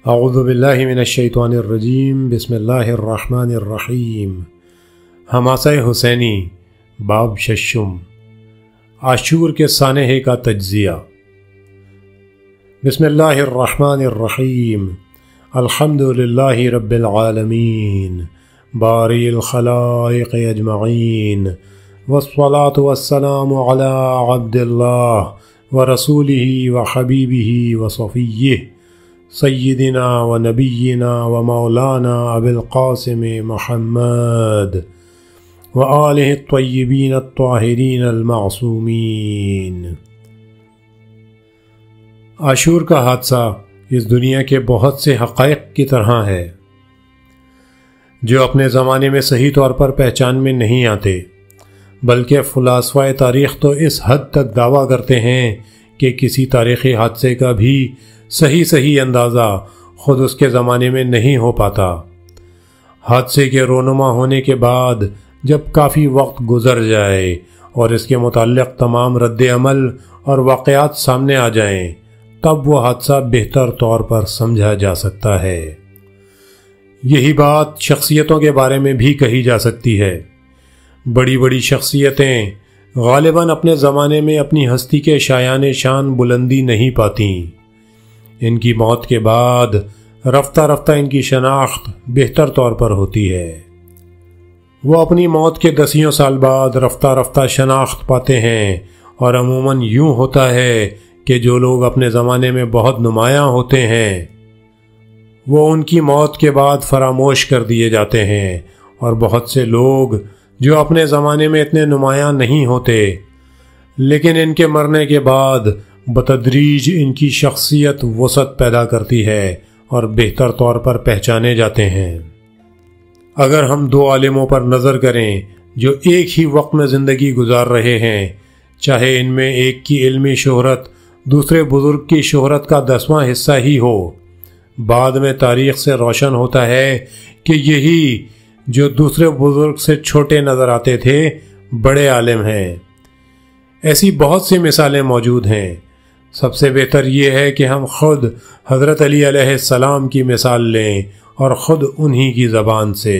اعوذ باللہ من الشیطان الرجیم بسم اللہ الرحمن الرحیم۔ حماسہ حسینی باب ششم، عاشور کے سانحے کا تجزیہ۔ بسم اللہ الرحمن الرحیم۔ الحمد للہ رب العالمین باری الخلائق اجمعین، والصلاة والسلام علی عبد اللہ ورسولہ وحبیبہ وصفیہ سیدنا و نبینا و مولانا ابی القاسم محمد و آلہ الطیبین الطاہرین المعصومین۔ عاشور کا حادثہ اس دنیا کے بہت سے حقائق کی طرح ہے جو اپنے زمانے میں صحیح طور پر پہچان میں نہیں آتے، بلکہ فلاسفہ تاریخ تو اس حد تک دعویٰ کرتے ہیں کہ کسی تاریخی حادثے کا بھی صحیح اندازہ خود اس کے زمانے میں نہیں ہو پاتا۔ حادثے کے رونما ہونے کے بعد جب کافی وقت گزر جائے اور اس کے متعلق تمام رد عمل اور واقعات سامنے آ جائیں، تب وہ حادثہ بہتر طور پر سمجھا جا سکتا ہے۔ یہی بات شخصیتوں کے بارے میں بھی کہی جا سکتی ہے۔ بڑی شخصیتیں غالباً اپنے زمانے میں اپنی ہستی کے شایان شان بلندی نہیں پاتیں۔ ان کی موت کے بعد رفتہ رفتہ ان کی شناخت بہتر طور پر ہوتی ہے۔ وہ اپنی موت کے 10 سال بعد رفتہ رفتہ شناخت پاتے ہیں، اور عموماً یوں ہوتا ہے کہ جو لوگ اپنے زمانے میں بہت نمایاں ہوتے ہیں وہ ان کی موت کے بعد فراموش کر دیے جاتے ہیں، اور بہت سے لوگ جو اپنے زمانے میں اتنے نمایاں نہیں ہوتے لیکن ان کے مرنے کے بعد بتدریج ان کی شخصیت وسعت پیدا کرتی ہے اور بہتر طور پر پہچانے جاتے ہیں۔ اگر ہم 2 عالموں پر نظر کریں جو ایک ہی وقت میں زندگی گزار رہے ہیں، چاہے ان میں ایک کی علمی شہرت دوسرے بزرگ کی شہرت کا 10واں حصہ ہی ہو، بعد میں تاریخ سے روشن ہوتا ہے کہ یہی جو دوسرے بزرگ سے چھوٹے نظر آتے تھے بڑے عالم ہیں۔ ایسی بہت سی مثالیں موجود ہیں۔ سب سے بہتر یہ ہے کہ ہم خود حضرت علی علیہ السلام کی مثال لیں اور خود انہی کی زبان سے۔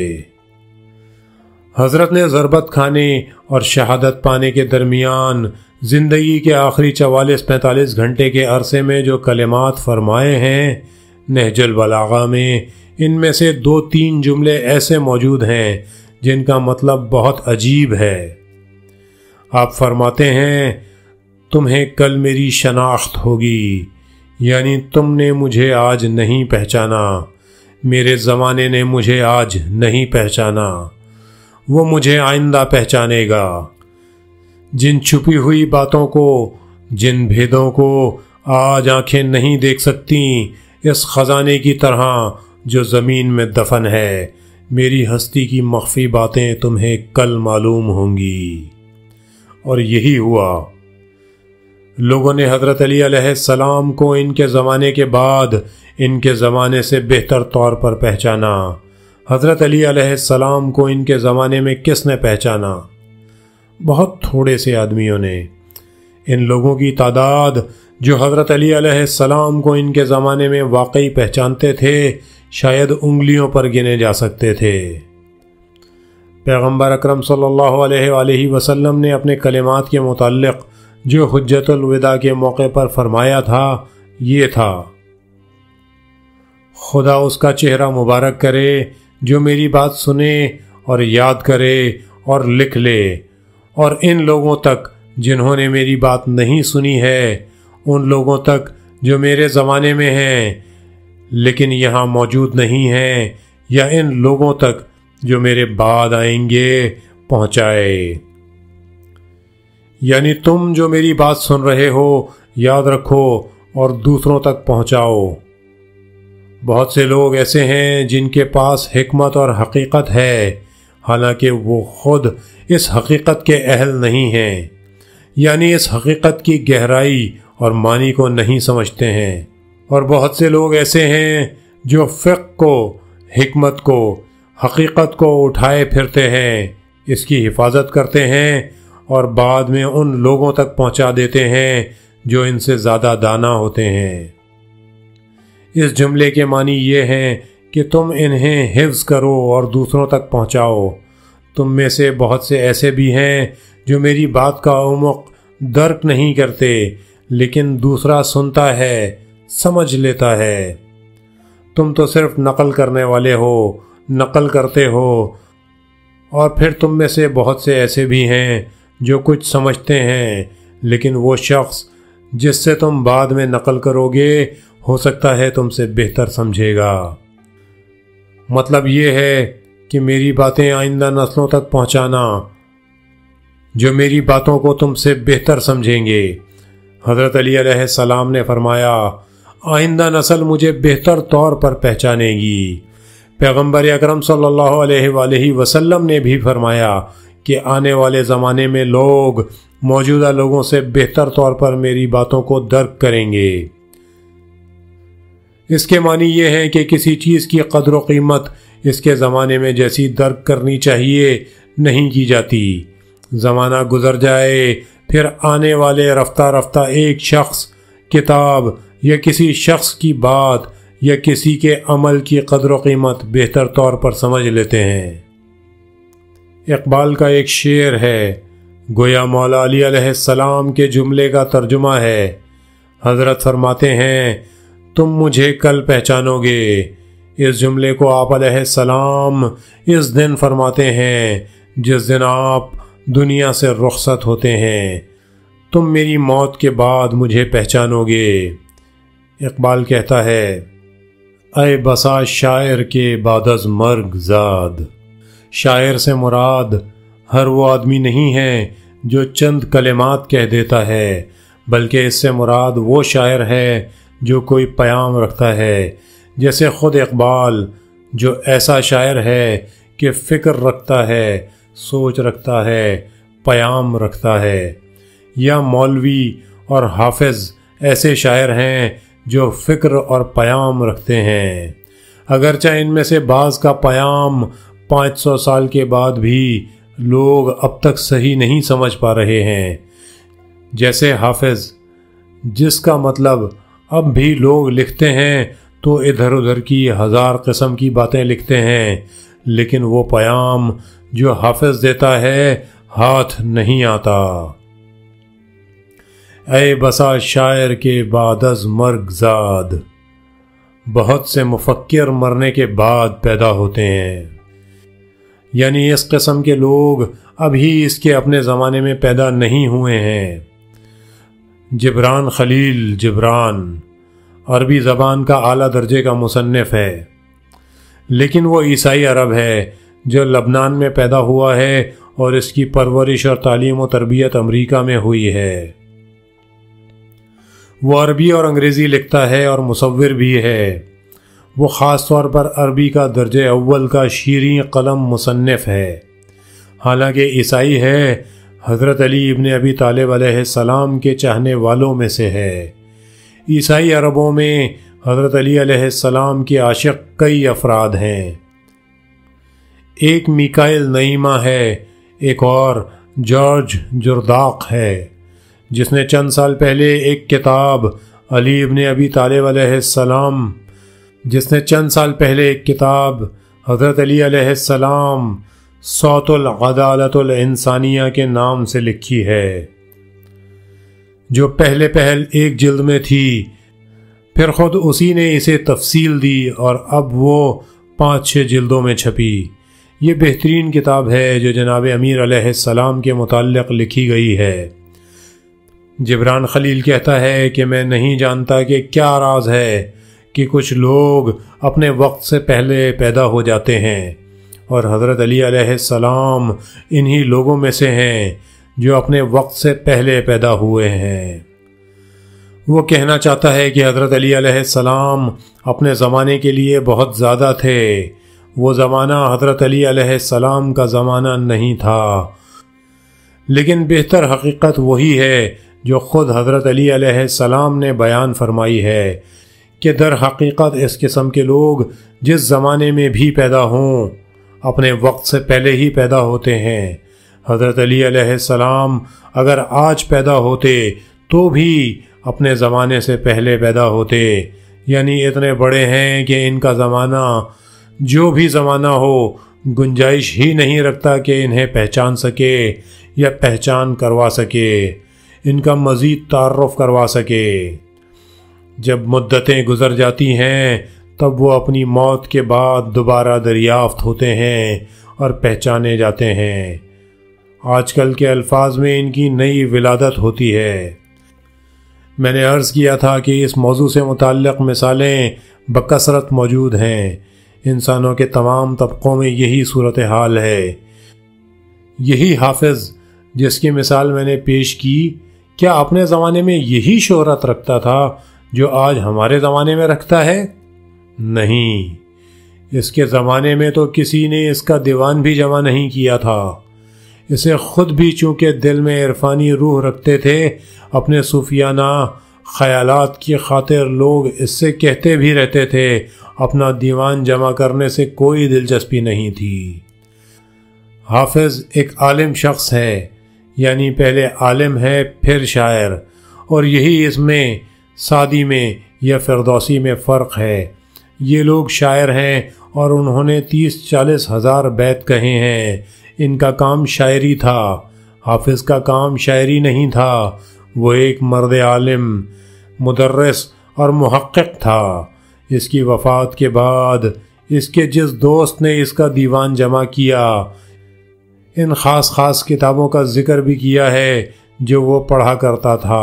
حضرت نے ضربت کھانے اور شہادت پانے کے درمیان زندگی کے آخری 44-45 گھنٹے کے عرصے میں جو کلمات فرمائے ہیں، نہج البلاغہ میں ان میں سے 2-3 جملے ایسے موجود ہیں جن کا مطلب بہت عجیب ہے۔ آپ فرماتے ہیں، تمہیں کل میری شناخت ہوگی، یعنی تم نے مجھے آج نہیں پہچانا، میرے زمانے نے مجھے آج نہیں پہچانا، وہ مجھے آئندہ پہچانے گا۔ جن چھپی ہوئی باتوں کو، جن بھیدوں کو آج آنکھیں نہیں دیکھ سکتی، اس خزانے کی طرح جو زمین میں دفن ہے، میری ہستی کی مخفی باتیں تمہیں کل معلوم ہوں گی۔ اور یہی ہوا۔ لوگوں نے حضرت علی علیہ السلام کو ان کے زمانے کے بعد ان کے زمانے سے بہتر طور پر پہچانا۔ حضرت علی علیہ السلام کو ان کے زمانے میں کس نے پہچانا؟ بہت تھوڑے سے آدمیوں نے۔ ان لوگوں کی تعداد جو حضرت علی علیہ السلام کو ان کے زمانے میں واقعی پہچانتے تھے شاید انگلیوں پر گنے جا سکتے تھے۔ پیغمبر اکرم صلی اللہ علیہ وآلہ وسلم نے اپنے کلمات کے متعلق جو حجت الوداع کے موقع پر فرمایا تھا یہ تھا، خدا اس کا چہرہ مبارک کرے جو میری بات سنے اور یاد کرے اور لکھ لے، اور ان لوگوں تک جنہوں نے میری بات نہیں سنی ہے، ان لوگوں تک جو میرے زمانے میں ہیں لیکن یہاں موجود نہیں ہیں، یا ان لوگوں تک جو میرے بعد آئیں گے پہنچائے۔ یعنی تم جو میری بات سن رہے ہو یاد رکھو اور دوسروں تک پہنچاؤ۔ بہت سے لوگ ایسے ہیں جن کے پاس حکمت اور حقیقت ہے، حالانکہ وہ خود اس حقیقت کے اہل نہیں ہیں، یعنی اس حقیقت کی گہرائی اور معنی کو نہیں سمجھتے ہیں۔ اور بہت سے لوگ ایسے ہیں جو فقہ کو، حکمت کو، حقیقت کو اٹھائے پھرتے ہیں، اس کی حفاظت کرتے ہیں اور بعد میں ان لوگوں تک پہنچا دیتے ہیں جو ان سے زیادہ دانا ہوتے ہیں۔ اس جملے کے معنی یہ ہیں کہ تم انہیں حفظ کرو اور دوسروں تک پہنچاؤ۔ تم میں سے بہت سے ایسے بھی ہیں جو میری بات کا عمق درک نہیں کرتے، لیکن دوسرا سنتا ہے، سمجھ لیتا ہے۔ تم تو صرف نقل کرنے والے ہو، نقل کرتے ہو، اور پھر تم میں سے بہت سے ایسے بھی ہیں جو کچھ سمجھتے ہیں، لیکن وہ شخص جس سے تم بعد میں نقل کرو گے ہو سکتا ہے تم سے بہتر سمجھے گا۔ مطلب یہ ہے کہ میری باتیں آئندہ نسلوں تک پہنچانا جو میری باتوں کو تم سے بہتر سمجھیں گے۔ حضرت علی علیہ السلام نے فرمایا، آئندہ نسل مجھے بہتر طور پر پہچانے گی۔ پیغمبر اکرم صلی اللہ علیہ وآلہ وسلم نے بھی فرمایا کہ آنے والے زمانے میں لوگ موجودہ لوگوں سے بہتر طور پر میری باتوں کو درک کریں گے۔ اس کے معنی یہ ہے کہ کسی چیز کی قدر و قیمت اس کے زمانے میں جیسی درک کرنی چاہیے نہیں کی جاتی۔ زمانہ گزر جائے، پھر آنے والے رفتہ رفتہ ایک شخص، کتاب یا کسی شخص کی بات یا کسی کے عمل کی قدر و قیمت بہتر طور پر سمجھ لیتے ہیں۔ اقبال کا ایک شعر ہے، گویا مولا علی علیہ السلام کے جملے کا ترجمہ ہے۔ حضرت فرماتے ہیں، تم مجھے کل پہچانو گے۔ اس جملے کو آپ علیہ السلام اس دن فرماتے ہیں جس دن آپ دنیا سے رخصت ہوتے ہیں۔ تم میری موت کے بعد مجھے پہچانو گے۔ اقبال کہتا ہے، اے بسا شاعر کے بعد از مرگ زاد۔ شاعر سے مراد ہر وہ آدمی نہیں ہے جو چند کلمات کہہ دیتا ہے، بلکہ اس سے مراد وہ شاعر ہے جو کوئی پیام رکھتا ہے، جیسے خود اقبال جو ایسا شاعر ہے کہ فکر رکھتا ہے، سوچ رکھتا ہے، پیام رکھتا ہے، یا مولوی اور حافظ ایسے شاعر ہیں جو فکر اور پیام رکھتے ہیں، اگرچہ ان میں سے بعض کا پیام 500 سال کے بعد بھی لوگ اب تک صحیح نہیں سمجھ پا رہے ہیں، جیسے حافظ جس کا مطلب اب بھی لوگ لکھتے ہیں تو ادھر ادھر کی 1000 قسم کی باتیں لکھتے ہیں، لیکن وہ پیام جو حافظ دیتا ہے ہاتھ نہیں آتا۔ اے بسا شاعر کے بعد از مرگ زاد۔ بہت سے مفکر مرنے کے بعد پیدا ہوتے ہیں، یعنی اس قسم کے لوگ ابھی اس کے اپنے زمانے میں پیدا نہیں ہوئے ہیں۔ جبران خلیل جبران عربی زبان کا اعلیٰ درجے کا مصنف ہے، لیکن وہ عیسائی عرب ہے جو لبنان میں پیدا ہوا ہے اور اس کی پرورش اور تعلیم و تربیت امریکہ میں ہوئی ہے۔ وہ عربی اور انگریزی لکھتا ہے اور مصور بھی ہے۔ وہ خاص طور پر عربی کا درجہ اول کا شیریں قلم مصنف ہے۔ حالانکہ عیسائی ہے، حضرت علی ابن ابی طالب علیہ السلام کے چاہنے والوں میں سے ہے۔ عیسائی عربوں میں حضرت علی علیہ السلام کے عاشق کئی افراد ہیں۔ ایک میکائل نعیمہ ہے، ایک اور جارج جرداق ہے، جس نے چند سال پہلے ایک کتاب علی ابن ابی طالب علیہ السلام حضرت علی علیہ السلام صوت العدالت الانسانیہ کے نام سے لکھی ہے، جو پہلے ایک جلد میں تھی، پھر خود اسی نے اسے تفصیل دی اور اب وہ 5-6 جلدوں میں چھپی۔ یہ بہترین کتاب ہے جو جناب امیر علیہ السلام کے متعلق لکھی گئی ہے۔ جبران خلیل کہتا ہے کہ میں نہیں جانتا کہ کیا راز ہے کہ کچھ لوگ اپنے وقت سے پہلے پیدا ہو جاتے ہیں، اور حضرت علی علیہ السلام انہی لوگوں میں سے ہیں جو اپنے وقت سے پہلے پیدا ہوئے ہیں۔ وہ کہنا چاہتا ہے کہ حضرت علی علیہ السلام اپنے زمانے کے لیے بہت زیادہ تھے۔ وہ زمانہ حضرت علی علیہ السلام کا زمانہ نہیں تھا، لیکن بہتر حقیقت وہی ہے جو خود حضرت علی علیہ السلام نے بیان فرمائی ہے کہ در حقیقت اس قسم کے لوگ جس زمانے میں بھی پیدا ہوں اپنے وقت سے پہلے ہی پیدا ہوتے ہیں۔ حضرت علی علیہ السلام اگر آج پیدا ہوتے تو بھی اپنے زمانے سے پہلے پیدا ہوتے، یعنی اتنے بڑے ہیں کہ ان کا زمانہ جو بھی زمانہ ہو گنجائش ہی نہیں رکھتا کہ انہیں پہچان سکے یا پہچان کروا سکے، ان کا مزید تعارف کروا سکے۔ جب مدتیں گزر جاتی ہیں تب وہ اپنی موت کے بعد دوبارہ دریافت ہوتے ہیں اور پہچانے جاتے ہیں۔ آج کل کے الفاظ میں ان کی نئی ولادت ہوتی ہے۔ میں نے عرض کیا تھا کہ اس موضوع سے متعلق مثالیں بکثرت موجود ہیں۔ انسانوں کے تمام طبقوں میں یہی صورتحال ہے۔ یہی حافظ جس کی مثال میں نے پیش کی، کیا اپنے زمانے میں یہی شہرت رکھتا تھا جو آج ہمارے زمانے میں رکھتا ہے؟ نہیں، اس کے زمانے میں تو کسی نے اس کا دیوان بھی جمع نہیں کیا تھا۔ اسے خود بھی چونکہ دل میں عرفانی روح رکھتے تھے، اپنے صوفیانہ خیالات کی خاطر لوگ اس سے کہتے بھی رہتے تھے، اپنا دیوان جمع کرنے سے کوئی دلچسپی نہیں تھی۔ حافظ ایک عالم شخص ہے، یعنی پہلے عالم ہے پھر شاعر، اور یہی اس میں سعدی میں یا فردوسی میں فرق ہے۔ یہ لوگ شاعر ہیں اور انہوں نے 30-40 ہزار بیت کہے ہیں، ان کا کام شاعری تھا۔ حافظ کا کام شاعری نہیں تھا، وہ ایک مرد عالم، مدرس اور محقق تھا۔ اس کی وفات کے بعد اس کے جس دوست نے اس کا دیوان جمع کیا، ان خاص کتابوں کا ذکر بھی کیا ہے جو وہ پڑھا کرتا تھا۔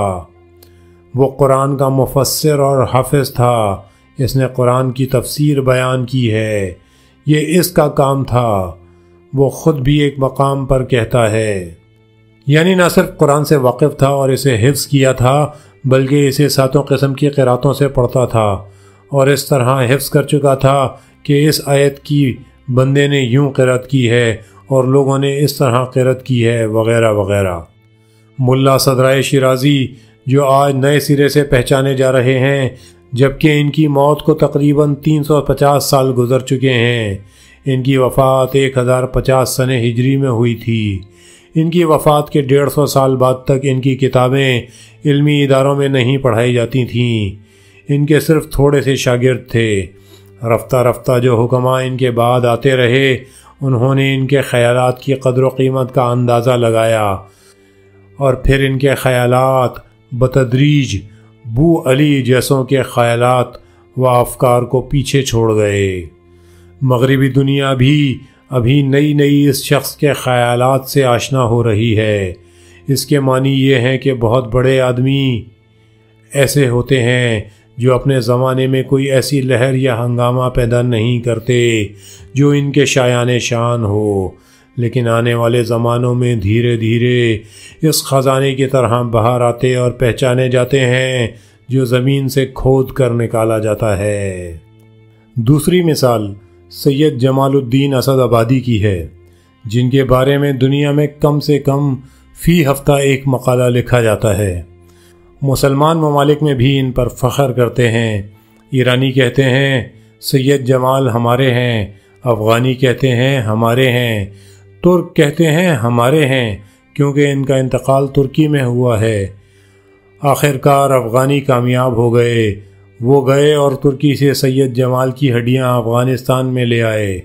وہ قرآن کا مفسر اور حافظ تھا، اس نے قرآن کی تفسیر بیان کی ہے، یہ اس کا کام تھا۔ وہ خود بھی ایک مقام پر کہتا ہے، یعنی نہ صرف قرآن سے واقف تھا اور اسے حفظ کیا تھا، بلکہ اسے 7 قسم کی قراتوں سے پڑھتا تھا، اور اس طرح حفظ کر چکا تھا کہ اس آیت کی بندے نے یوں قرات کی ہے اور لوگوں نے اس طرح قرات کی ہے، وغیرہ وغیرہ۔ ملا صدرائے شیرازی جو آج نئے سرے سے پہچانے جا رہے ہیں، جبکہ ان کی موت کو تقریباً 350 سال گزر چکے ہیں۔ ان کی وفات 1050 سنہ ہجری میں ہوئی تھی۔ ان کی وفات کے 150 سال بعد تک ان کی کتابیں علمی اداروں میں نہیں پڑھائی جاتی تھیں۔ ان کے صرف تھوڑے سے شاگرد تھے۔ رفتہ رفتہ جو حکماء ان کے بعد آتے رہے، انہوں نے ان کے خیالات کی قدر و قیمت کا اندازہ لگایا، اور پھر ان کے خیالات بتدریج بو علی جیسوں کے خیالات و افکار کو پیچھے چھوڑ گئے۔ مغربی دنیا بھی ابھی نئی اس شخص کے خیالات سے آشنا ہو رہی ہے۔ اس کے معنی یہ ہیں کہ بہت بڑے آدمی ایسے ہوتے ہیں جو اپنے زمانے میں کوئی ایسی لہر یا ہنگامہ پیدا نہیں کرتے جو ان کے شایان شان ہو، لیکن آنے والے زمانوں میں دھیرے دھیرے اس خزانے کی طرح باہر آتے اور پہچانے جاتے ہیں جو زمین سے کھود کر نکالا جاتا ہے۔ دوسری مثال سید جمال الدین اسد آبادی کی ہے، جن کے بارے میں دنیا میں کم سے کم فی ہفتہ ایک مقالہ لکھا جاتا ہے۔ مسلمان ممالک میں بھی ان پر فخر کرتے ہیں۔ ایرانی کہتے ہیں سید جمال ہمارے ہیں، افغانی کہتے ہیں ہمارے ہیں، ترک کہتے ہیں ہمارے ہیں، کیونکہ ان کا انتقال ترکی میں ہوا ہے۔ آخر کار افغانی کامیاب ہو گئے، وہ گئے اور ترکی سے سید جمال کی ہڈیاں افغانستان میں لے آئے۔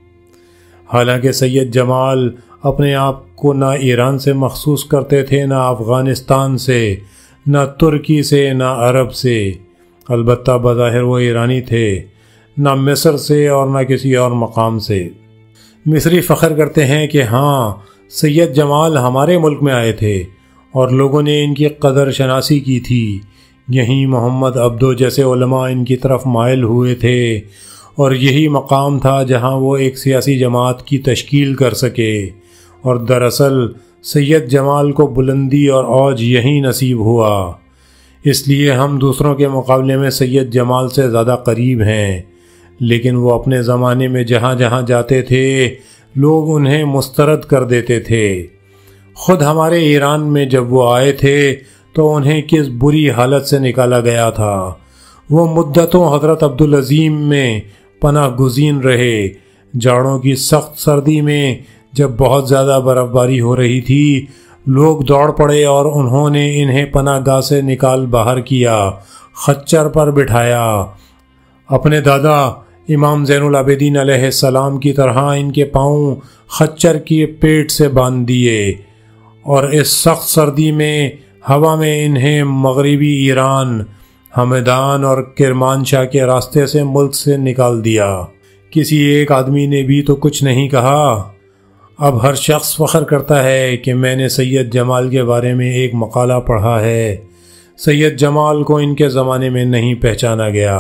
حالانکہ سید جمال اپنے آپ کو نہ ایران سے مخصوص کرتے تھے، نہ افغانستان سے، نہ ترکی سے، نہ عرب سے، البتہ بظاہر وہ ایرانی تھے، نہ مصر سے اور نہ کسی اور مقام سے۔ مصری فخر کرتے ہیں کہ ہاں سید جمال ہمارے ملک میں آئے تھے اور لوگوں نے ان کی قدر شناسی کی تھی۔ یہیں محمد عبدو جیسے علماء ان کی طرف مائل ہوئے تھے، اور یہی مقام تھا جہاں وہ ایک سیاسی جماعت کی تشکیل کر سکے، اور دراصل سید جمال کو بلندی اور اوج یہیں نصیب ہوا۔ اس لیے ہم دوسروں کے مقابلے میں سید جمال سے زیادہ قریب ہیں، لیکن وہ اپنے زمانے میں جہاں جہاں جاتے تھے لوگ انہیں مسترد کر دیتے تھے۔ خود ہمارے ایران میں جب وہ آئے تھے تو انہیں کس بری حالت سے نکالا گیا تھا۔ وہ مدتوں حضرت عبدالعظیم میں پناہ گزین رہے۔ جاڑوں کی سخت سردی میں جب بہت زیادہ برف باری ہو رہی تھی، لوگ دوڑ پڑے اور انہوں نے انہیں پناہ گاہ سے نکال باہر کیا، خچر پر بٹھایا اپنے دادا امام زین العابدین علیہ السلام کی طرح ان کے پاؤں خچر کے پیٹ سے باندھ دیے اور اس سخت سردی میں ہوا میں انہیں مغربی ایران، ہمدان اور کرمانشاہ کے راستے سے ملک سے نکال دیا۔ کسی ایک آدمی نے بھی تو کچھ نہیں کہا۔ اب ہر شخص فخر کرتا ہے کہ میں نے سید جمال کے بارے میں ایک مقالہ پڑھا ہے۔ سید جمال کو ان کے زمانے میں نہیں پہچانا گیا۔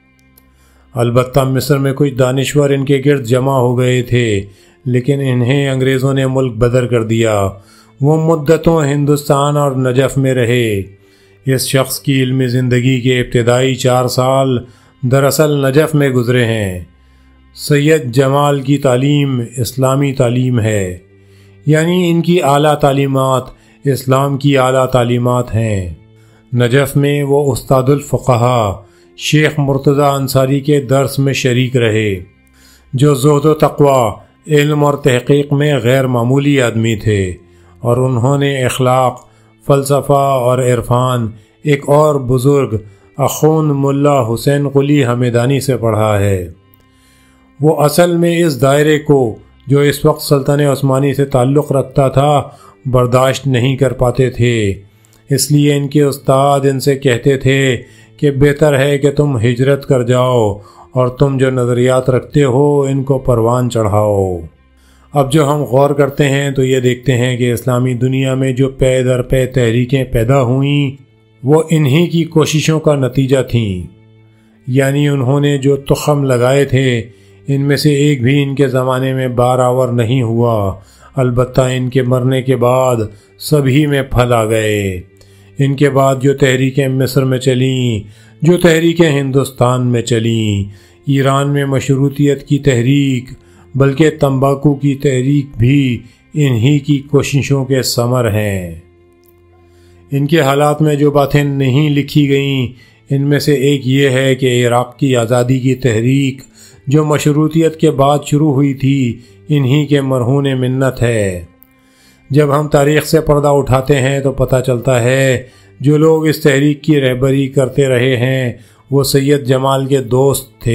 البتہ مصر میں کچھ دانشور ان کے گرد جمع ہو گئے تھے، لیکن انہیں انگریزوں نے ملک بدر کر دیا۔ وہ مدتوں ہندوستان اور نجف میں رہے۔ اس شخص کی علمی زندگی کے ابتدائی 4 سال دراصل نجف میں گزرے ہیں۔ سید جمال کی تعلیم اسلامی تعلیم ہے، یعنی ان کی اعلیٰ تعلیمات اسلام کی اعلیٰ تعلیمات ہیں۔ نجف میں وہ استاد الفقہا شیخ مرتضی انصاری کے درس میں شریک رہے، جو زہد و تقوی، علم اور تحقیق میں غیر معمولی آدمی تھے، اور انہوں نے اخلاق، فلسفہ اور عرفان ایک اور بزرگ اخوند ملا حسین قلی ہمدانی سے پڑھا ہے۔ وہ اصل میں اس دائرے کو، جو اس وقت سلطنت عثمانی سے تعلق رکھتا تھا، برداشت نہیں کر پاتے تھے۔ اس لیے ان کے استاد ان سے کہتے تھے کہ بہتر ہے کہ تم ہجرت کر جاؤ اور تم جو نظریات رکھتے ہو ان کو پروان چڑھاؤ۔ اب جو ہم غور کرتے ہیں تو یہ دیکھتے ہیں کہ اسلامی دنیا میں جو پے در پے تحریکیں پیدا ہوئیں وہ انہی کی کوششوں کا نتیجہ تھیں، یعنی انہوں نے جو تخم لگائے تھے ان میں سے ایک بھی ان کے زمانے میں بارآور نہیں ہوا، البتہ ان کے مرنے کے بعد سبھی میں پھل آ گئے۔ ان کے بعد جو تحریکیں مصر میں چلیں، جو تحریکیں ہندوستان میں چلیں، ایران میں مشروطیت کی تحریک، بلکہ تمباکو کی تحریک بھی انہی کی کوششوں کے ثمر ہیں۔ ان کے حالات میں جو باتیں نہیں لکھی گئیں ان میں سے ایک یہ ہے کہ عراق کی آزادی کی تحریک جو مشروطیت کے بعد شروع ہوئی تھی انہی کے مرہون منت ہے۔ جب ہم تاریخ سے پردہ اٹھاتے ہیں تو پتہ چلتا ہے جو لوگ اس تحریک کی رہبری کرتے رہے ہیں وہ سید جمال کے دوست تھے۔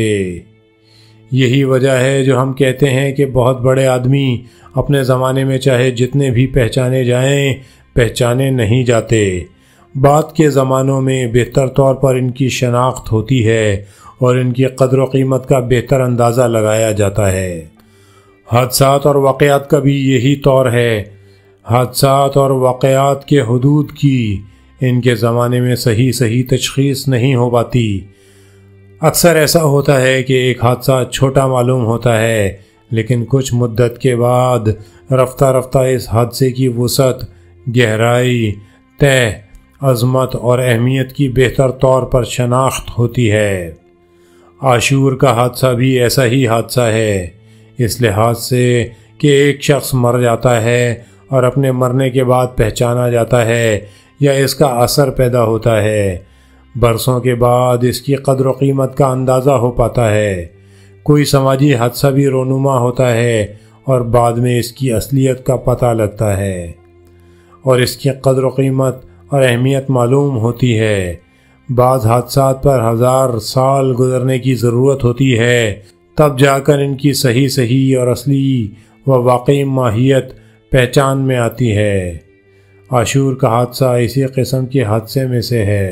یہی وجہ ہے جو ہم کہتے ہیں کہ بہت بڑے آدمی اپنے زمانے میں چاہے جتنے بھی پہچانے جائیں پہچانے نہیں جاتے، بعد کے زمانوں میں بہتر طور پر ان کی شناخت ہوتی ہے اور ان کی قدر و قیمت کا بہتر اندازہ لگایا جاتا ہے۔ حادثات اور واقعات کا بھی یہی طور ہے۔ حادثات اور واقعات کے حدود کی ان کے زمانے میں صحیح تشخیص نہیں ہو پاتی۔ اکثر ایسا ہوتا ہے کہ ایک حادثہ چھوٹا معلوم ہوتا ہے، لیکن کچھ مدت کے بعد رفتہ رفتہ اس حادثے کی وسعت، گہرائی، تہ، عظمت اور اہمیت کی بہتر طور پر شناخت ہوتی ہے۔ عاشور کا حادثہ بھی ایسا ہی حادثہ ہے، اس لحاظ سے کہ ایک شخص مر جاتا ہے اور اپنے مرنے کے بعد پہچانا جاتا ہے یا اس کا اثر پیدا ہوتا ہے، برسوں کے بعد اس کی قدر و قیمت کا اندازہ ہو پاتا ہے۔ کوئی سماجی حادثہ بھی رونما ہوتا ہے اور بعد میں اس کی اصلیت کا پتہ لگتا ہے اور اس کی قدر و قیمت اور اہمیت معلوم ہوتی ہے۔ بعض حادثات پر 1000 سال گزرنے کی ضرورت ہوتی ہے، تب جا کر ان کی صحیح اور اصلی و واقعی ماہیت پہچان میں آتی ہے۔ عاشور کا حادثہ اسی قسم کے حادثے میں سے ہے۔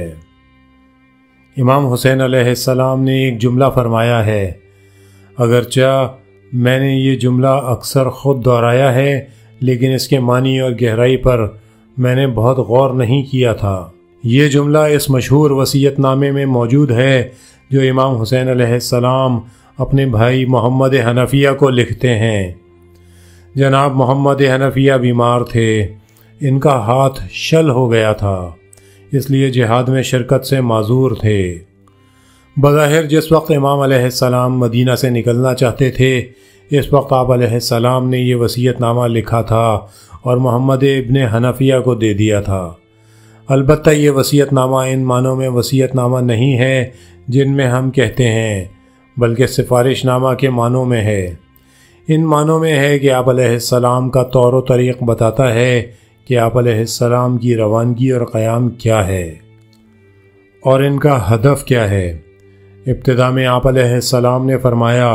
امام حسین علیہ السلام نے ایک جملہ فرمایا ہے، اگرچہ میں نے یہ جملہ اکثر خود دہرایا ہے لیکن اس کے معنی اور گہرائی پر میں نے بہت غور نہیں کیا تھا۔ یہ جملہ اس مشہور وصیت نامے میں موجود ہے جو امام حسین علیہ السلام اپنے بھائی محمد حنفیہ کو لکھتے ہیں۔ جناب محمد حنفیہ بیمار تھے، ان کا ہاتھ شل ہو گیا تھا، اس لیے جہاد میں شرکت سے معذور تھے۔ بظاہر جس وقت امام علیہ السلام مدینہ سے نکلنا چاہتے تھے اس وقت آپ علیہ السلام نے یہ وصیت نامہ لکھا تھا اور محمد ابن حنفیہ کو دے دیا تھا۔ البتہ یہ وصیت نامہ ان معنوں میں وصیت نامہ نہیں ہے جن میں ہم کہتے ہیں، بلکہ سفارش نامہ کے معنوں میں ہے۔ ان معنوں میں ہے کہ آپ علیہ السلام کا طور و طریق بتاتا ہے کہ آپ علیہ السلام کی روانگی اور قیام کیا ہے اور ان کا ہدف کیا ہے۔ ابتدا میں آپ علیہ السلام نے فرمایا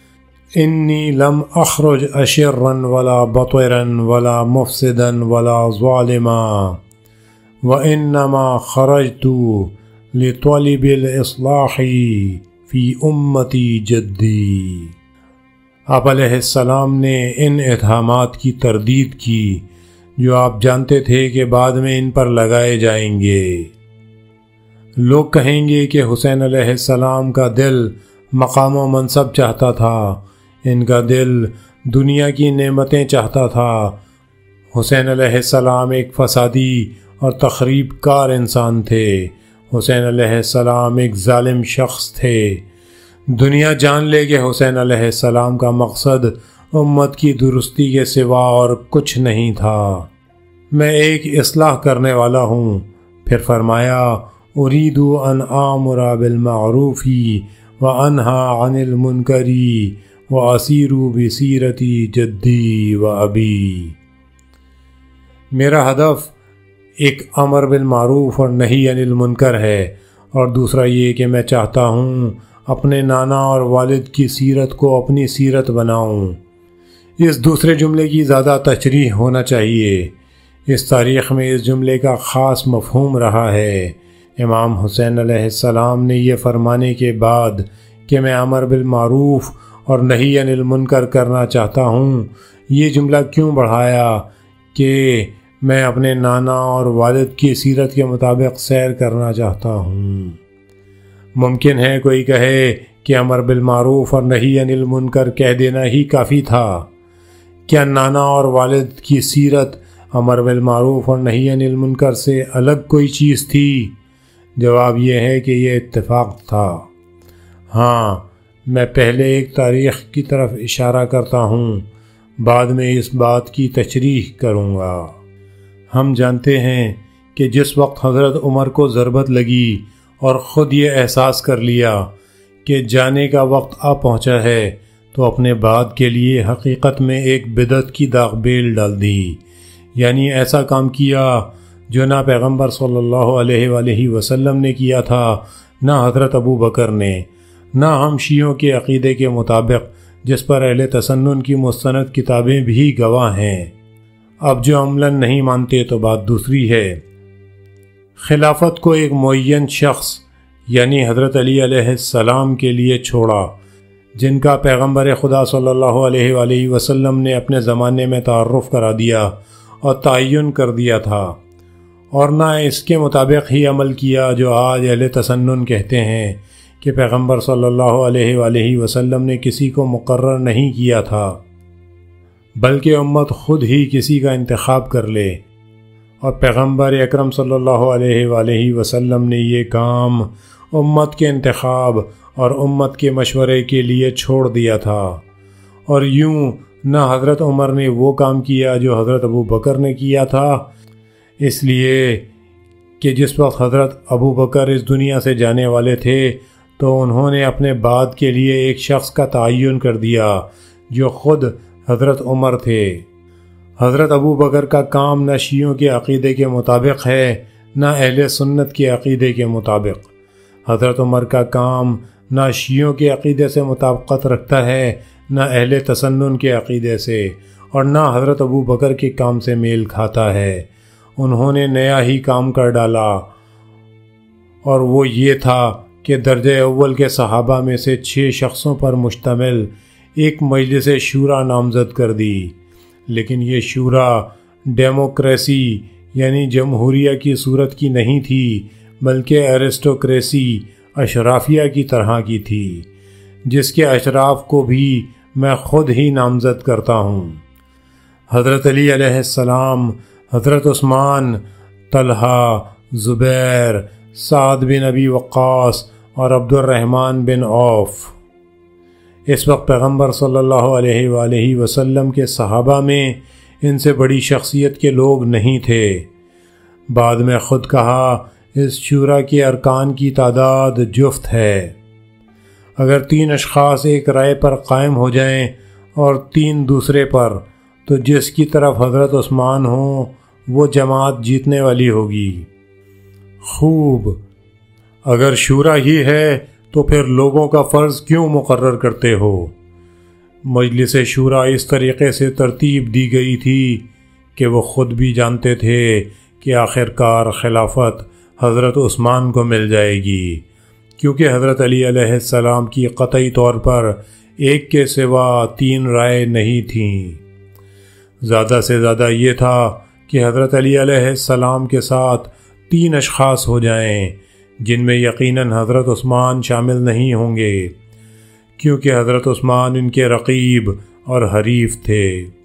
انی لم اخرج اشرا ولا بطرا ولا مفسدا ولا ظالما وانما خرجت لطلب الاصلاح فی امتی جدی۔ آپ علیہ السلام نے ان اتہامات کی تردید کی جو آپ جانتے تھے کہ بعد میں ان پر لگائے جائیں گے۔ لوگ کہیں گے کہ حسین علیہ السلام کا دل مقام و منصب چاہتا تھا، ان کا دل دنیا کی نعمتیں چاہتا تھا۔ حسین علیہ السلام ایک فسادی اور تخریب کار انسان تھے، حسین علیہ السلام ایک ظالم شخص تھے۔ دنیا جان لے کہ حسین علیہ السلام کا مقصد امت کی درستی کے سوا اور کچھ نہیں تھا۔ میں ایک اصلاح کرنے والا ہوں۔ پھر فرمایا اریدو ان آمر بالمعروف وانہا عن المنکر واسیر بسیرتی جدی و ابی۔ میرا ہدف ایک امر بالمعروف اور نہی عن المنکر ہے، اور دوسرا یہ کہ میں چاہتا ہوں اپنے نانا اور والد کی سیرت کو اپنی سیرت بناؤں۔ اس دوسرے جملے کی زیادہ تشریح ہونا چاہیے۔ اس تاریخ میں اس جملے کا خاص مفہوم رہا ہے۔ امام حسین علیہ السلام نے یہ فرمانے کے بعد کہ میں امر بالمعروف اور نہی عن المنکر کرنا چاہتا ہوں، یہ جملہ کیوں بڑھایا کہ میں اپنے نانا اور والد کی سیرت کے مطابق سیر کرنا چاہتا ہوں۔ ممکن ہے کوئی کہے کہ امر بالمعروف اور نہی عن المنکر کہہ دینا ہی کافی تھا۔ کیا نانا اور والد کی سیرت امر بالمعروف اور نہی عن المنکر سے الگ کوئی چیز تھی؟ جواب یہ ہے کہ یہ اتفاق تھا۔ ہاں، میں پہلے ایک تاریخ کی طرف اشارہ کرتا ہوں، بعد میں اس بات کی تشریح کروں گا۔ ہم جانتے ہیں کہ جس وقت حضرت عمر کو ضربت لگی اور خود یہ احساس کر لیا کہ جانے کا وقت آ پہنچا ہے، تو اپنے بعد کے لیے حقیقت میں ایک بدعت کی داغ بیل ڈال دی، یعنی ایسا کام کیا جو نہ پیغمبر صلی اللہ علیہ وآلہ وسلم نے کیا تھا، نہ حضرت ابو بکر نے، نہ ہم شیعوں کے عقیدے کے مطابق جس پر اہل تسنن کی مستند کتابیں بھی گواہ ہیں۔ اب جو عملاً نہیں مانتے تو بات دوسری ہے۔ خلافت کو ایک معین شخص یعنی حضرت علی علیہ السلام کے لیے چھوڑا، جن کا پیغمبر خدا صلی اللہ علیہ وآلہ وسلم نے اپنے زمانے میں تعارف کرا دیا اور تعین کر دیا تھا، اور نہ اس کے مطابق ہی عمل کیا جو آج اہل تسنن کہتے ہیں کہ پیغمبر صلی اللہ علیہ وآلہ وسلم نے کسی کو مقرر نہیں کیا تھا، بلکہ امت خود ہی کسی کا انتخاب کر لے، اور پیغمبر اکرم صلی اللہ علیہ وآلہ وسلم نے یہ کام امت کے انتخاب اور امت کے مشورے کے لیے چھوڑ دیا تھا۔ اور یوں نہ حضرت عمر نے وہ کام کیا جو حضرت ابو بکر نے کیا تھا، اس لیے کہ جس وقت حضرت ابو بکر اس دنیا سے جانے والے تھے تو انہوں نے اپنے بعد کے لیے ایک شخص کا تعین کر دیا جو خود حضرت عمر تھے۔ حضرت ابو بکر کا کام نہ شیعوں کے عقیدے کے مطابق ہے، نہ اہل سنت کے عقیدے کے مطابق۔ حضرت عمر کا کام نہ شیعوں کے عقیدے سے مطابقت رکھتا ہے، نہ اہل تسنن کے عقیدے سے، اور نہ حضرت ابو بکر کے کام سے میل کھاتا ہے۔ انہوں نے نیا ہی کام کر ڈالا، اور وہ یہ تھا کہ درجہ اول کے صحابہ میں سے 6 شخصوں پر مشتمل ایک مجلس شورا نامزد کر دی، لیکن یہ شورا ڈیموکریسی یعنی جمہوریہ کی صورت کی نہیں تھی، بلکہ ایرسٹوکریسی اشرافیہ کی طرح کی تھی، جس کے اشراف کو بھی میں خود ہی نامزد کرتا ہوں۔ حضرت علی علیہ السلام، حضرت عثمان، طلحہ، زبیر، سعد بن ابی وقاص اور عبد الرحمن بن عوف۔ اس وقت پیغمبر صلی اللہ علیہ وآلہ وسلم کے صحابہ میں ان سے بڑی شخصیت کے لوگ نہیں تھے۔ بعد میں خود کہا اس شورا کے ارکان کی تعداد جفت ہے۔ اگر 3 اشخاص ایک رائے پر قائم ہو جائیں اور 3 دوسرے پر، تو جس کی طرف حضرت عثمان ہوں وہ جماعت جیتنے والی ہوگی۔ خوب، اگر شورا ہی ہے تو پھر لوگوں کا فرض کیوں مقرر کرتے ہو؟ مجلس شورا اس طریقے سے ترتیب دی گئی تھی کہ وہ خود بھی جانتے تھے کہ آخر کار خلافت حضرت عثمان کو مل جائے گی، کیونکہ حضرت علی علیہ السلام کی قطعی طور پر ایک کے سوا 3 رائے نہیں تھیں۔ زیادہ سے زیادہ یہ تھا کہ حضرت علی علیہ السلام کے ساتھ 3 اشخاص ہو جائیں، جن میں یقیناً حضرت عثمان شامل نہیں ہوں گے، کیونکہ حضرت عثمان ان کے رقیب اور حریف تھے۔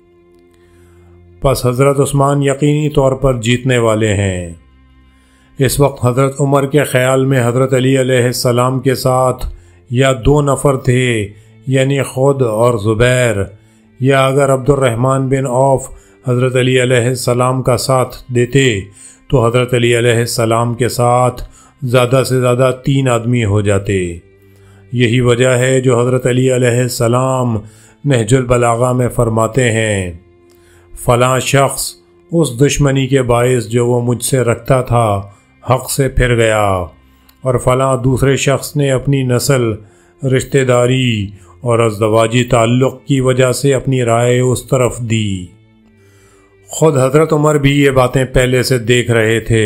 پس حضرت عثمان یقینی طور پر جیتنے والے ہیں۔ اس وقت حضرت عمر کے خیال میں حضرت علی علیہ السلام کے ساتھ یا 2 نفر تھے، یعنی خود اور زبیر، یا اگر عبد الرحمن بن عوف حضرت علی علیہ السلام کا ساتھ دیتے تو حضرت علی علیہ السلام کے ساتھ زیادہ سے زیادہ 3 آدمی ہو جاتے۔ یہی وجہ ہے جو حضرت علی علیہ السلام نہج البلاغہ میں فرماتے ہیں، فلاں شخص اس دشمنی کے باعث جو وہ مجھ سے رکھتا تھا حق سے پھر گیا، اور فلاں دوسرے شخص نے اپنی نسل، رشتہ داری اور ازدواجی تعلق کی وجہ سے اپنی رائے اس طرف دی۔ خود حضرت عمر بھی یہ باتیں پہلے سے دیکھ رہے تھے۔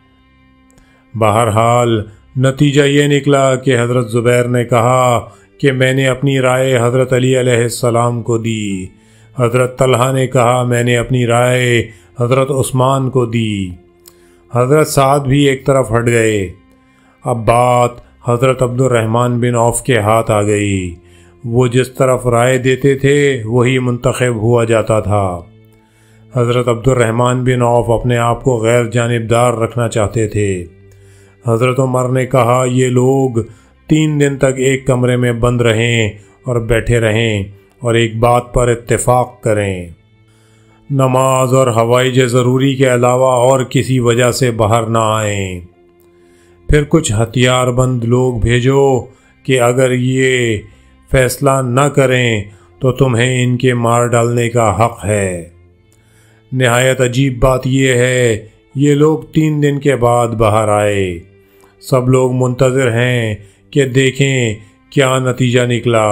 بہرحال نتیجہ یہ نکلا کہ حضرت زبیر نے کہا کہ میں نے اپنی رائے حضرت علی علیہ السلام کو دی، حضرت طلحہ نے کہا میں نے اپنی رائے حضرت عثمان کو دی، حضرت سعد بھی ایک طرف ہٹ گئے۔ اب بات حضرت عبد الرحمن بن عوف کے ہاتھ آ گئی، وہ جس طرف رائے دیتے تھے وہی منتخب ہوا جاتا تھا۔ حضرت عبد الرحمن بن عوف اپنے آپ کو غیر جانبدار رکھنا چاہتے تھے۔ حضرت عمر نے کہا یہ لوگ 3 دن تک ایک کمرے میں بند رہیں اور بیٹھے رہیں اور ایک بات پر اتفاق کریں، نماز اور حوائج ضروری کے علاوہ اور کسی وجہ سے باہر نہ آئیں۔ پھر کچھ ہتھیار بند لوگ بھیجو کہ اگر یہ فیصلہ نہ کریں تو تمہیں ان کے مار ڈالنے کا حق ہے۔ نہایت عجیب بات یہ ہے، یہ لوگ 3 دن کے بعد باہر آئے۔ سب لوگ منتظر ہیں کہ دیکھیں کیا نتیجہ نکلا۔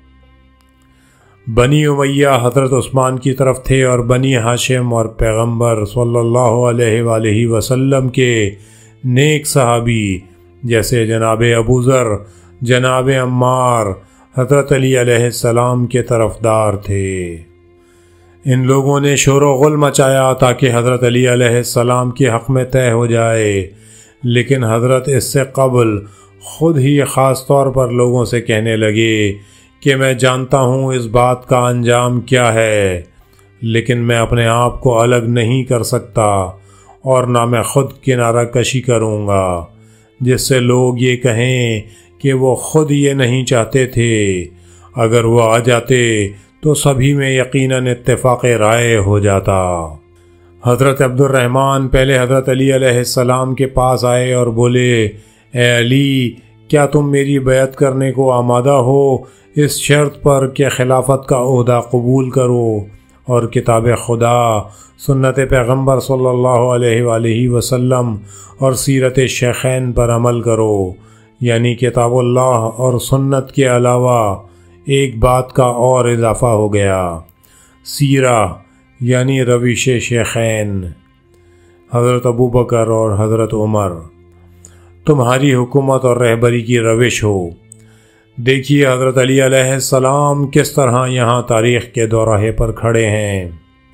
بنی امیہ حضرت عثمان کی طرف تھے اور بنی ہاشم اور پیغمبر صلی اللہ علیہ وآلہ وسلم کے نیک صحابی جیسے جناب ابو ذر، جناب عمار حضرت علی علیہ السلام کے طرفدار تھے۔ ان لوگوں نے شور و غل مچایا تاکہ حضرت علی علیہ السلام کے حق میں طے ہو جائے، لیکن حضرت اس سے قبل خود ہی خاص طور پر لوگوں سے کہنے لگے کہ میں جانتا ہوں اس بات کا انجام کیا ہے، لیکن میں اپنے آپ کو الگ نہیں کر سکتا اور نہ میں خود کنارہ کشی کروں گا، جس سے لوگ یہ کہیں کہ وہ خود یہ نہیں چاہتے تھے۔ اگر وہ آ جاتے تو سبھی میں یقیناً اتفاق رائے ہو جاتا۔ حضرت عبد الرحمن پہلے حضرت علی علیہ السلام کے پاس آئے اور بولے، اے علی، کیا تم میری بیعت کرنے کو آمادہ ہو اس شرط پر کہ خلافت کا عہدہ قبول کرو اور کتاب خدا، سنت پیغمبر صلی اللہ علیہ وآلہ وسلم اور سیرت شیخین پر عمل کرو، یعنی کتاب اللہ اور سنت کے علاوہ ایک بات کا اور اضافہ ہو گیا، سیرہ یعنی روش شیخین حضرت ابو بکر اور حضرت عمر، تمہاری حکومت اور رہبری کی روش ہو۔ دیکھیے حضرت علی علیہ السلام کس طرح یہاں تاریخ کے دوراہے پر کھڑے ہیں۔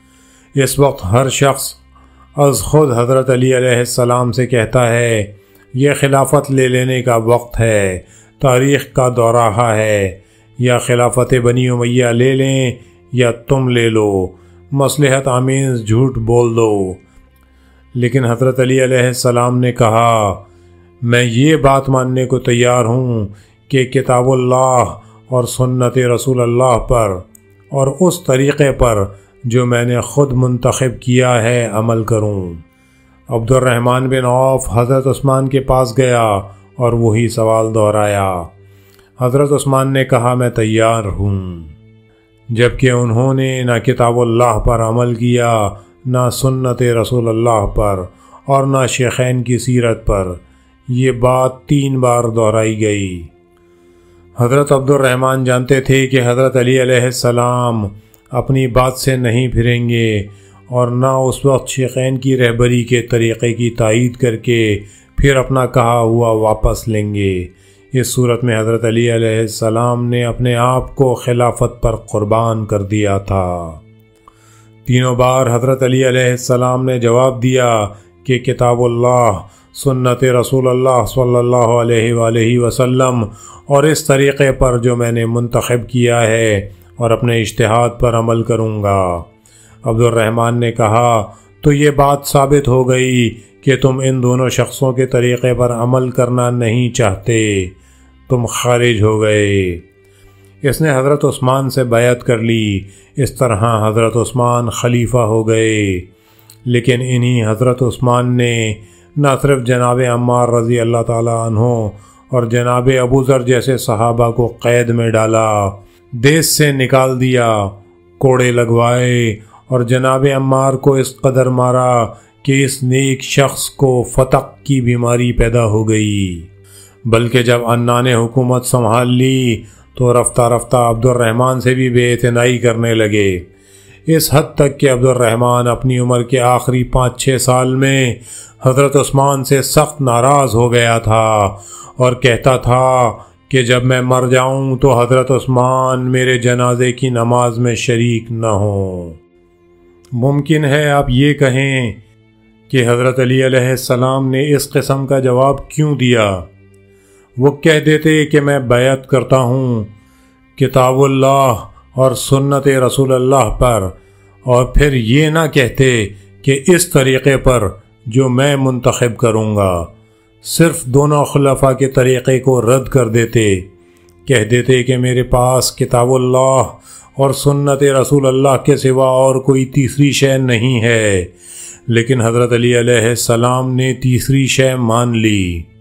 اس وقت ہر شخص از خود حضرت علی علیہ السلام سے کہتا ہے یہ خلافت لے لینے کا وقت ہے، تاریخ کا دوراہا ہے، یا خلافت بنی امیہ لے لیں یا تم لے لو، مصلحت آمیز جھوٹ بول دو۔ لیکن حضرت علی علیہ السلام نے کہا میں یہ بات ماننے کو تیار ہوں کہ کتاب اللہ اور سنت رسول اللہ پر اور اس طریقے پر جو میں نے خود منتخب کیا ہے عمل کروں۔ عبد الرحمن بن عوف حضرت عثمان کے پاس گیا اور وہی سوال دہرایا۔ حضرت عثمان نے کہا میں تیار ہوں، جبکہ انہوں نے نہ کتاب اللہ پر عمل کیا، نہ سنت رسول اللہ پر اور نہ شیخین کی سیرت پر۔ یہ بات 3 بار دہرائی گئی۔ حضرت عبد الرحمن جانتے تھے کہ حضرت علی علیہ السلام اپنی بات سے نہیں پھریں گے اور نہ اس وقت شیخین کی رہبری کے طریقے کی تائید کر کے پھر اپنا کہا ہوا واپس لیں گے۔ اس صورت میں حضرت علی علیہ السلام نے اپنے آپ کو خلافت پر قربان کر دیا تھا۔ تینوں بار حضرت علی علیہ السلام نے جواب دیا کہ کتاب اللہ، سنت رسول اللہ صلی اللہ علیہ وآلہ وسلم اور اس طریقے پر جو میں نے منتخب کیا ہے اور اپنے اجتہاد پر عمل کروں گا۔ عبد الرحمن نے کہا تو یہ بات ثابت ہو گئی کہ تم ان دونوں شخصوں کے طریقے پر عمل کرنا نہیں چاہتے، تم خارج ہو گئے۔ اس نے حضرت عثمان سے بیعت کر لی۔ اس طرح حضرت عثمان خلیفہ ہو گئے، لیکن انہی حضرت عثمان نے نہ صرف جناب عمار رضی اللہ تعالیٰ عنہ اور جناب ابو ذر جیسے صحابہ کو قید میں ڈالا، دیس سے نکال دیا، کوڑے لگوائے اور جناب عمار کو اس قدر مارا کہ اس نیک شخص کو فتق کی بیماری پیدا ہو گئی، بلکہ جب انا نے حکومت سنبھال لی تو رفتہ رفتہ عبد الرحمن سے بھی بے اعتنائی کرنے لگے، اس حد تک کہ عبد الرحمن اپنی عمر کے آخری 5-6 سال میں حضرت عثمان سے سخت ناراض ہو گیا تھا اور کہتا تھا کہ جب میں مر جاؤں تو حضرت عثمان میرے جنازے کی نماز میں شریک نہ ہوں۔ ممکن ہے آپ یہ کہیں کہ حضرت علی علیہ السلام نے اس قسم کا جواب کیوں دیا؟ وہ کہہ دیتے کہ میں بیعت کرتا ہوں کتاب اللہ اور سنت رسول اللہ پر، اور پھر یہ نہ کہتے کہ اس طریقے پر جو میں منتخب کروں گا، صرف دونوں خلفاء کے طریقے کو رد کر دیتے، کہہ دیتے کہ میرے پاس کتاب اللہ اور سنت رسول اللہ کے سوا اور کوئی تیسری شے نہیں ہے۔ لیکن حضرت علی علیہ السلام نے تیسری شے مان لی،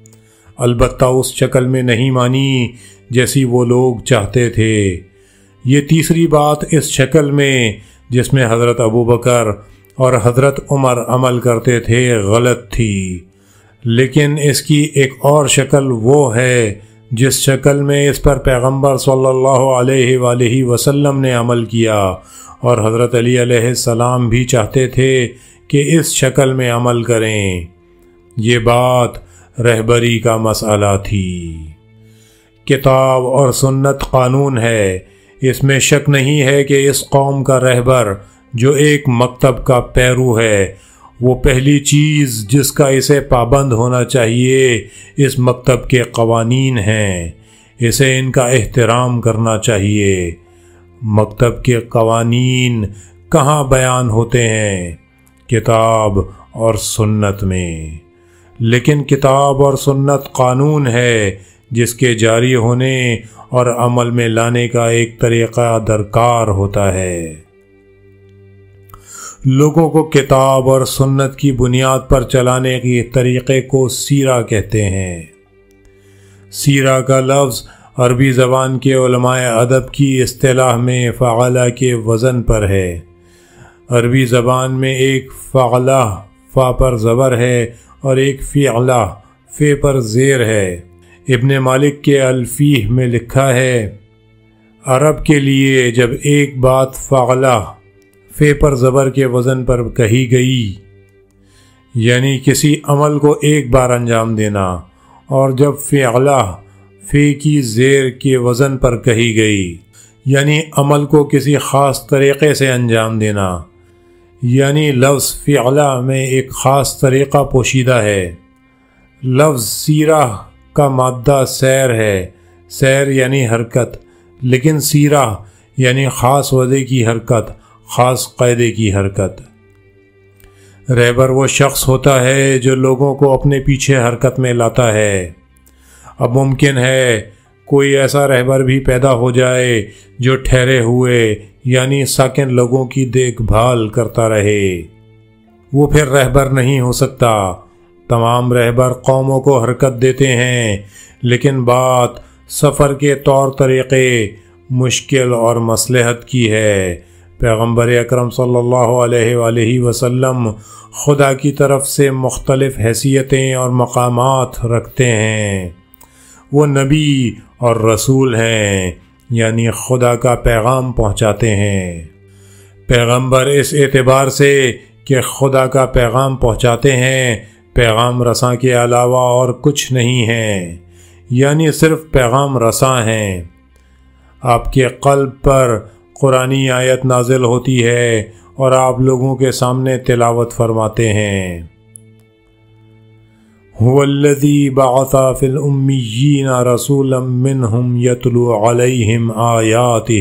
البتہ اس شکل میں نہیں مانی جیسی وہ لوگ چاہتے تھے۔ یہ تیسری بات اس شکل میں جس میں حضرت ابوبکر اور حضرت عمر عمل کرتے تھے غلط تھی، لیکن اس کی ایک اور شکل وہ ہے جس شکل میں اس پر پیغمبر صلی اللہ علیہ وآلہ وسلم نے عمل کیا، اور حضرت علی علیہ السلام بھی چاہتے تھے کہ اس شکل میں عمل کریں۔ یہ بات رہبری کا مسئلہ تھی۔ کتاب اور سنت قانون ہے، اس میں شک نہیں ہے کہ اس قوم کا رہبر جو ایک مکتب کا پیرو ہے، وہ پہلی چیز جس کا اسے پابند ہونا چاہیے اس مکتب کے قوانین ہیں، اسے ان کا احترام کرنا چاہیے۔ مکتب کے قوانین کہاں بیان ہوتے ہیں؟ کتاب اور سنت میں۔ لیکن کتاب اور سنت قانون ہے جس کے جاری ہونے اور عمل میں لانے کا ایک طریقہ درکار ہوتا ہے۔ لوگوں کو کتاب اور سنت کی بنیاد پر چلانے کے طریقے کو سیرہ کہتے ہیں۔ سیرہ کا لفظ عربی زبان کے علماء ادب کی اصطلاح میں فعلہ کے وزن پر ہے۔ عربی زبان میں ایک فعلہ فا پر زبر ہے اور ایک فعلہ فے پر زیر ہے۔ ابن مالک کے الفیہ میں لکھا ہے، عرب کے لیے جب ایک بات فعلہ فے پر زبر کے وزن پر کہی گئی، یعنی کسی عمل کو ایک بار انجام دینا، اور جب فعلہ فے کی زیر کے وزن پر کہی گئی، یعنی عمل کو کسی خاص طریقے سے انجام دینا، یعنی لفظ فعلہ میں ایک خاص طریقہ پوشیدہ ہے۔ لفظ سیرہ کا مادہ سیر ہے، سیر یعنی حرکت، لیکن سیرہ یعنی خاص وضع کی حرکت، خاص قاعدے کی حرکت۔ رہبر وہ شخص ہوتا ہے جو لوگوں کو اپنے پیچھے حرکت میں لاتا ہے۔ اب ممکن ہے کوئی ایسا رہبر بھی پیدا ہو جائے جو ٹھہرے ہوئے یعنی ساکن لوگوں کی دیکھ بھال کرتا رہے، وہ پھر رہبر نہیں ہو سکتا۔ تمام رہبر قوموں کو حرکت دیتے ہیں، لیکن بات سفر کے طور طریقے مشکل اور مصلحت کی ہے۔ پیغمبر اکرم صلی اللہ علیہ وآلہ وسلم خدا کی طرف سے مختلف حیثیتیں اور مقامات رکھتے ہیں۔ وہ نبی اور رسول ہیں، یعنی خدا کا پیغام پہنچاتے ہیں۔ پیغمبر اس اعتبار سے کہ خدا کا پیغام پہنچاتے ہیں، پیغام رساں کے علاوہ اور کچھ نہیں ہیں، یعنی صرف پیغام رساں ہیں۔ آپ کے قلب پر قرآنی آیت نازل ہوتی ہے اور آپ لوگوں کے سامنے تلاوت فرماتے ہیں۔ هو الذی بعث فی الامیین رسولا منہم یتلو علیہم آیاتہ۔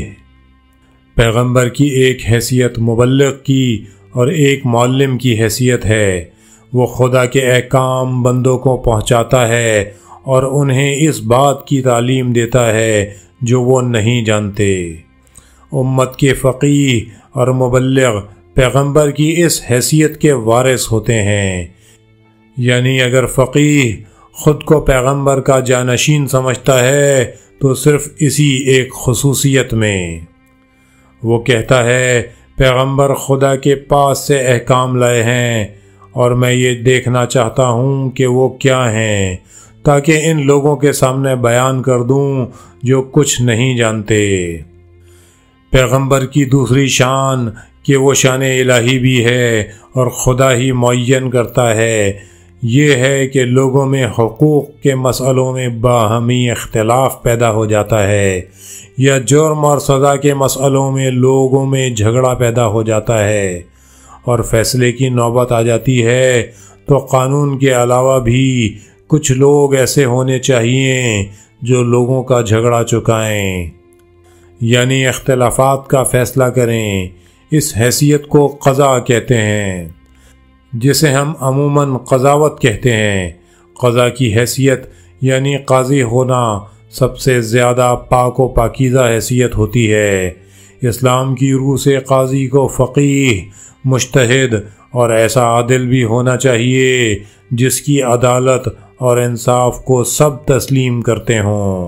پیغمبر کی ایک حیثیت مبلغ کی اور ایک معلم کی حیثیت ہے۔ وہ خدا کے احکام بندوں کو پہنچاتا ہے اور انہیں اس بات کی تعلیم دیتا ہے جو وہ نہیں جانتے۔ امت کے فقیہ اور مبلغ پیغمبر کی اس حیثیت کے وارث ہوتے ہیں، یعنی اگر فقیہ خود کو پیغمبر کا جانشین سمجھتا ہے تو صرف اسی ایک خصوصیت میں۔ وہ کہتا ہے پیغمبر خدا کے پاس سے احکام لائے ہیں اور میں یہ دیکھنا چاہتا ہوں کہ وہ کیا ہیں، تاکہ ان لوگوں کے سامنے بیان کر دوں جو کچھ نہیں جانتے۔ پیغمبر کی دوسری شان کہ وہ شان الہی بھی ہے اور خدا ہی معین کرتا ہے، یہ ہے کہ لوگوں میں حقوق کے مسئلوں میں باہمی اختلاف پیدا ہو جاتا ہے، یا جرم اور سزا کے مسئلوں میں لوگوں میں جھگڑا پیدا ہو جاتا ہے، اور فیصلے کی نوبت آ جاتی ہے تو قانون کے علاوہ بھی کچھ لوگ ایسے ہونے چاہیے جو لوگوں کا جھگڑا چکائیں، یعنی اختلافات کا فیصلہ کریں۔ اس حیثیت کو قضا کہتے ہیں، جسے ہم عموماً قضاوت کہتے ہیں۔ قضا کی حیثیت یعنی قاضی ہونا سب سے زیادہ پاک و پاکیزہ حیثیت ہوتی ہے۔ اسلام کی روح سے قاضی کو فقیہ، مجتہد اور ایسا عادل بھی ہونا چاہیے جس کی عدالت اور انصاف کو سب تسلیم کرتے ہوں۔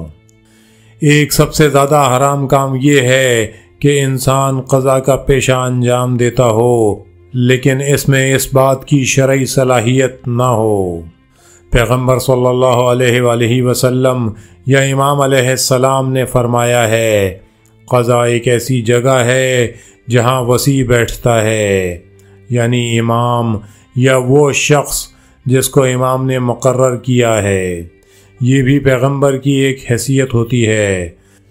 ایک سب سے زیادہ حرام کام یہ ہے کہ انسان قضا کا پیشہ انجام دیتا ہو لیکن اس میں اس بات کی شرعی صلاحیت نہ ہو۔ پیغمبر صلی اللہ علیہ وآلہ وسلم یا امام علیہ السلام نے فرمایا ہے، قضا ایک ایسی جگہ ہے جہاں وسیع بیٹھتا ہے، یعنی امام یا وہ شخص جس کو امام نے مقرر کیا ہے۔ یہ بھی پیغمبر کی ایک حیثیت ہوتی ہے۔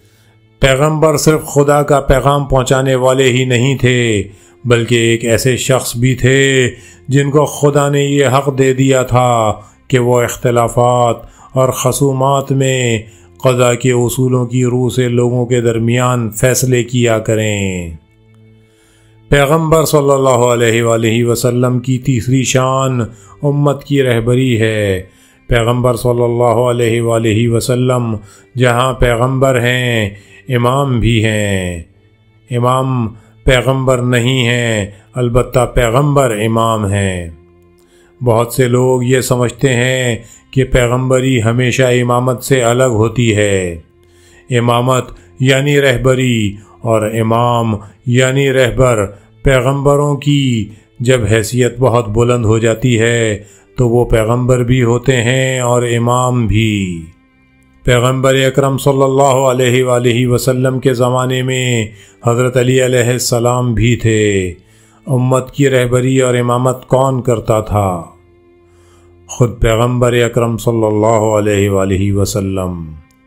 پیغمبر صرف خدا کا پیغام پہنچانے والے ہی نہیں تھے بلکہ ایک ایسے شخص بھی تھے جن کو خدا نے یہ حق دے دیا تھا کہ وہ اختلافات اور خصومات میں قضا کے اصولوں کی روح سے لوگوں کے درمیان فیصلے کیا کریں۔ پیغمبر صلی اللہ علیہ وآلہ وسلم کی تیسری شان امت کی رہبری ہے۔ پیغمبر صلی اللہ علیہ وآلہ وسلم جہاں پیغمبر ہیں، امام بھی ہیں۔ امام پیغمبر نہیں ہیں، البتہ پیغمبر امام ہیں۔ بہت سے لوگ یہ سمجھتے ہیں کہ پیغمبری ہمیشہ امامت سے الگ ہوتی ہے۔ امامت یعنی رہبری اور امام یعنی رہبر۔ پیغمبروں کی جب حیثیت بہت بلند ہو جاتی ہے تو وہ پیغمبر بھی ہوتے ہیں اور امام بھی۔ پیغمبر اکرم صلی اللہ علیہ وآلہ وسلم کے زمانے میں حضرت علی علیہ السلام بھی تھے۔ امت کی رہبری اور امامت کون کرتا تھا؟ خود پیغمبر اکرم صلی اللہ علیہ وآلہ وسلم۔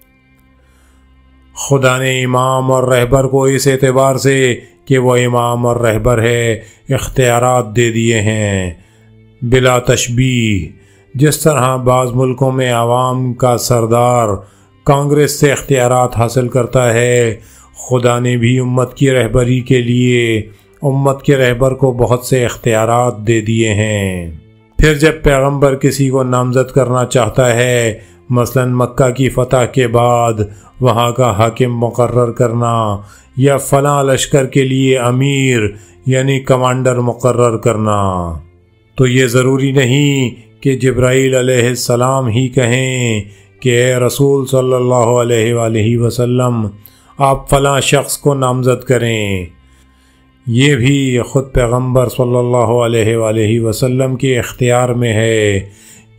خدا نے امام اور رہبر کو اس اعتبار سے کہ وہ امام اور رہبر ہے اختیارات دے دیے ہیں بلا تشبیہ۔ جس طرح بعض ملکوں میں عوام کا سردار کانگریس سے اختیارات حاصل کرتا ہے، خدا نے بھی امت کی رہبری کے لیے امت کے رہبر کو بہت سے اختیارات دے دیے ہیں۔ پھر جب پیغمبر کسی کو نامزد کرنا چاہتا ہے، مثلا مکہ کی فتح کے بعد وہاں کا حاکم مقرر کرنا یا فلاں لشکر کے لیے امیر یعنی کمانڈر مقرر کرنا، تو یہ ضروری نہیں کہ جبرائیل علیہ السلام ہی کہیں کہ اے رسول صلی اللہ علیہ وآلہ وسلم آپ فلاں شخص کو نامزد کریں۔ یہ بھی خود پیغمبر صلی اللہ علیہ وآلہ وسلم کے اختیار میں ہے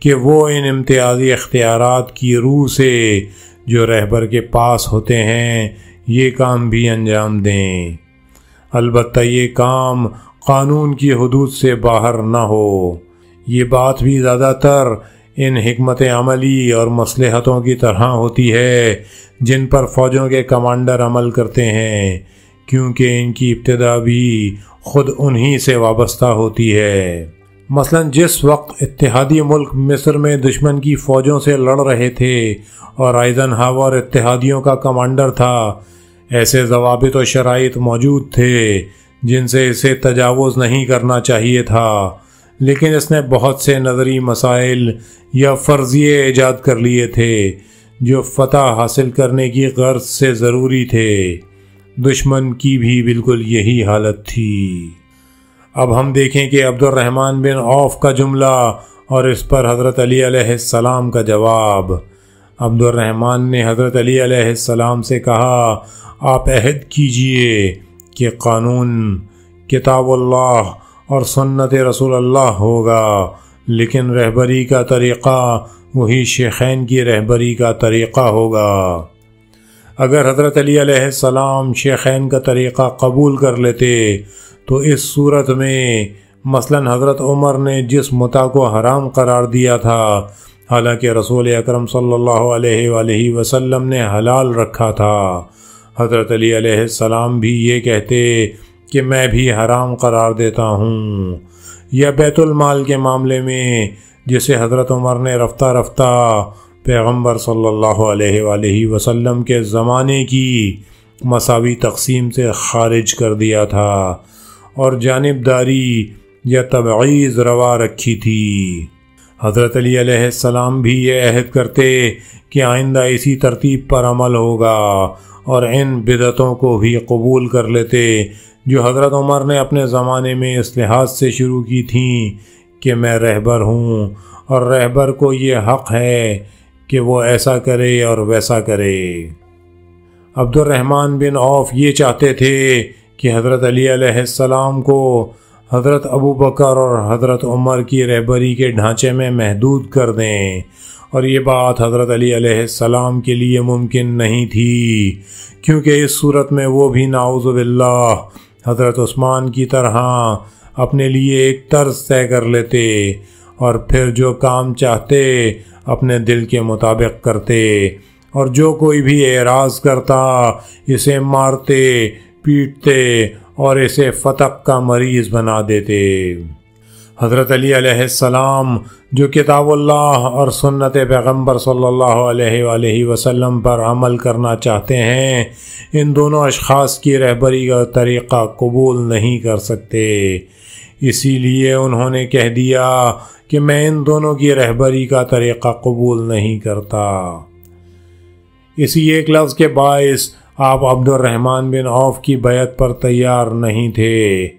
کہ وہ ان امتیازی اختیارات کی روح سے جو رہبر کے پاس ہوتے ہیں یہ کام بھی انجام دیں، البتہ یہ کام قانون کی حدود سے باہر نہ ہو۔ یہ بات بھی زیادہ تر ان حکمت عملی اور مصلحتوں کی طرح ہوتی ہے جن پر فوجوں کے کمانڈر عمل کرتے ہیں، کیونکہ ان کی ابتدا بھی خود انہی سے وابستہ ہوتی ہے۔ مثلا جس وقت اتحادی ملک مصر میں دشمن کی فوجوں سے لڑ رہے تھے اور آئزن ہاور اتحادیوں کا کمانڈر تھا، ایسے ضوابط و شرائط موجود تھے جن سے اسے تجاوز نہیں کرنا چاہیے تھا، لیکن اس نے بہت سے نظری مسائل یا فرضیے ایجاد کر لیے تھے جو فتح حاصل کرنے کی غرض سے ضروری تھے۔ دشمن کی بھی بالکل یہی حالت تھی۔ اب ہم دیکھیں کہ عبد الرحمن بن عوف کا جملہ اور اس پر حضرت علی علیہ السلام کا جواب۔ عبد الرحمن نے حضرت علی علیہ السلام سے کہا، آپ عہد کیجئے کہ قانون کتاب اللہ اور سنت رسول اللہ ہوگا، لیکن رہبری کا طریقہ وہی شیخین کی رہبری کا طریقہ ہوگا۔ اگر حضرت علی علیہ السلام شیخین کا طریقہ قبول کر لیتے تو اس صورت میں مثلا حضرت عمر نے جس متع کو حرام قرار دیا تھا، حالانکہ رسول اکرم صلی اللہ علیہ وآلہ وسلم نے حلال رکھا تھا، حضرت علی علیہ السلام بھی یہ کہتے کہ میں بھی حرام قرار دیتا ہوں۔ یا بیت المال کے معاملے میں جسے حضرت عمر نے رفتہ رفتہ پیغمبر صلی اللہ علیہ وآلہ وسلم کے زمانے کی مساوی تقسیم سے خارج کر دیا تھا اور جانبداری یا تبعیض روا رکھی تھی، حضرت علی علیہ السلام بھی یہ عہد کرتے کہ آئندہ اسی ترتیب پر عمل ہوگا اور ان بدعتوں کو بھی قبول کر لیتے جو حضرت عمر نے اپنے زمانے میں اس لحاظ سے شروع کی تھیں کہ میں رہبر ہوں اور رہبر کو یہ حق ہے کہ وہ ایسا کرے اور ویسا کرے۔ عبد الرحمن بن عوف یہ چاہتے تھے کہ حضرت علی علیہ السلام کو حضرت ابو بکر اور حضرت عمر کی رہبری کے ڈھانچے میں محدود کر دیں، اور یہ بات حضرت علی علیہ السلام کے لیے ممکن نہیں تھی، کیونکہ اس صورت میں وہ بھی نعوذ باللہ حضرت عثمان کی طرح اپنے لیے ایک طرز طے کر لیتے اور پھر جو کام چاہتے اپنے دل کے مطابق کرتے، اور جو کوئی بھی اعراض کرتا اسے مارتے پیٹتے اور اسے فتق کا مریض بنا دیتے۔ حضرت علی علیہ السلام جو کتاب اللہ اور سنت پیغمبر صلی اللہ علیہ وآلہ وسلم پر عمل کرنا چاہتے ہیں، ان دونوں اشخاص کی رہبری کا طریقہ قبول نہیں کر سکتے، اسی لیے انہوں نے کہہ دیا کہ میں ان دونوں کی رہبری کا طریقہ قبول نہیں کرتا۔ اسی ایک لفظ کے باعث آپ عبد الرحمن بن عوف کی بیعت پر تیار نہیں تھے۔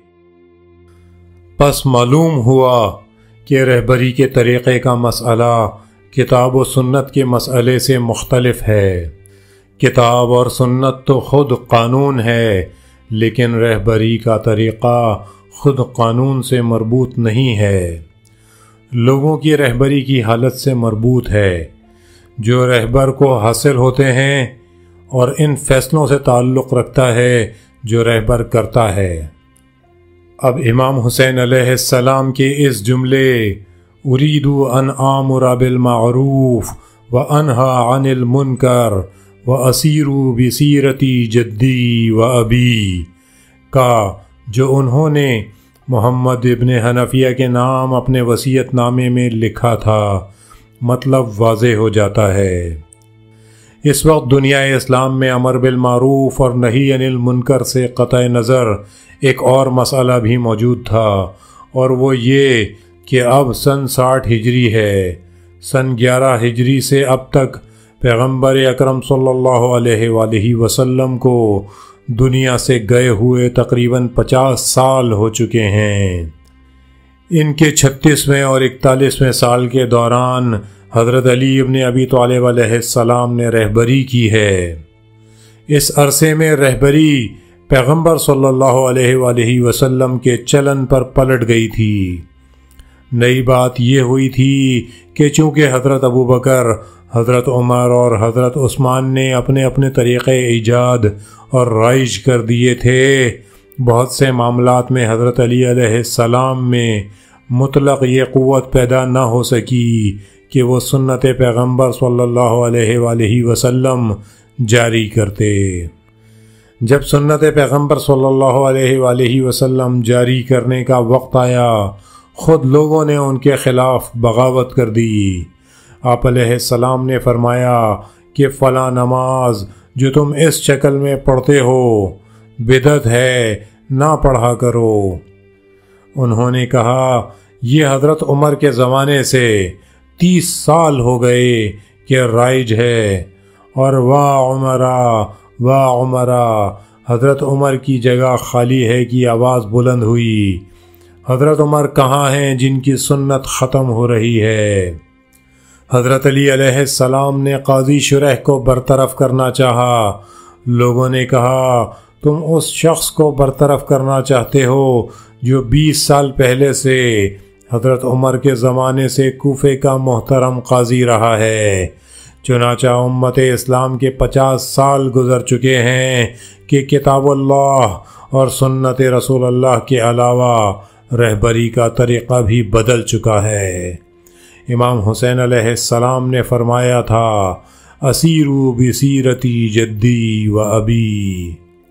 پس معلوم ہوا کہ رہبری کے طریقے کا مسئلہ کتاب و سنت کے مسئلے سے مختلف ہے۔ کتاب اور سنت تو خود قانون ہے، لیکن رہبری کا طریقہ خود قانون سے مربوط نہیں ہے، لوگوں کی رہبری کی حالت سے مربوط ہے جو رہبر کو حاصل ہوتے ہیں، اور ان فیصلوں سے تعلق رکھتا ہے جو رہبر کرتا ہے۔ اب امام حسین علیہ السلام کے اس جملے اُرِیدُ أَنْ آمُرَ بِالْمَعْرُوفِ وَأَنْهَى عَنِ الْمُنْكَرِ وَأَسِيرُ بِسِيرَتِي جَدِّي وَأَبِي کا جو انہوں نے محمد ابن حنفیہ کے نام اپنے وصیت نامے میں لکھا تھا، مطلب واضح ہو جاتا ہے۔ اس وقت دنیا اسلام میں امر بالمعروف اور نہی عن المنکر سے قطع نظر ایک اور مسئلہ بھی موجود تھا، اور وہ یہ کہ اب سن 60 ہجری ہے۔ سن 11 ہجری سے اب تک پیغمبر اکرم صلی اللہ علیہ وآلہ وسلم کو دنیا سے گئے ہوئے تقریباً 50 سال ہو چکے ہیں۔ ان کے 36ویں اور 41ویں سال کے دوران حضرت علی ابن ابی طالب علیہ السلام نے رہبری کی ہے۔ اس عرصے میں رہبری پیغمبر صلی اللہ علیہ وآلہ وسلم کے چلن پر پلٹ گئی تھی۔ نئی بات یہ ہوئی تھی کہ چونکہ حضرت ابو بکر، حضرت عمر اور حضرت عثمان نے اپنے اپنے طریقے ایجاد اور رائج کر دیے تھے، بہت سے معاملات میں حضرت علی علیہ السلام میں مطلق یہ قوت پیدا نہ ہو سکی کہ وہ سنت پیغمبر صلی اللہ علیہ وآلہ وسلم جاری کرتے۔ جب سنت پیغمبر صلی اللہ علیہ وآلہ وسلم جاری کرنے کا وقت آیا، خود لوگوں نے ان کے خلاف بغاوت کر دی۔ آپ علیہ السلام نے فرمایا کہ فلاں نماز جو تم اس شکل میں پڑھتے ہو بدعت ہے، نہ پڑھا کرو۔ انہوں نے کہا یہ حضرت عمر کے زمانے سے 30 سال ہو گئے کہ رائج ہے، اور واہ عمرہ واہ عمرہ، حضرت عمر کی جگہ خالی ہے کی آواز بلند ہوئی۔ حضرت عمر کہاں ہیں جن کی سنت ختم ہو رہی ہے؟ حضرت علی علیہ السلام نے قاضی شریح کو برطرف کرنا چاہا۔ لوگوں نے کہا تم اس شخص کو برطرف کرنا چاہتے ہو جو 20 سال پہلے سے حضرت عمر کے زمانے سے کوفے کا محترم قاضی رہا ہے۔ چنانچہ امت اسلام کے 50 سال گزر چکے ہیں کہ کتاب اللہ اور سنت رسول اللہ کے علاوہ رہبری کا طریقہ بھی بدل چکا ہے۔ امام حسین علیہ السلام نے فرمایا تھا اسیرو بسیرتی جدی و ابی،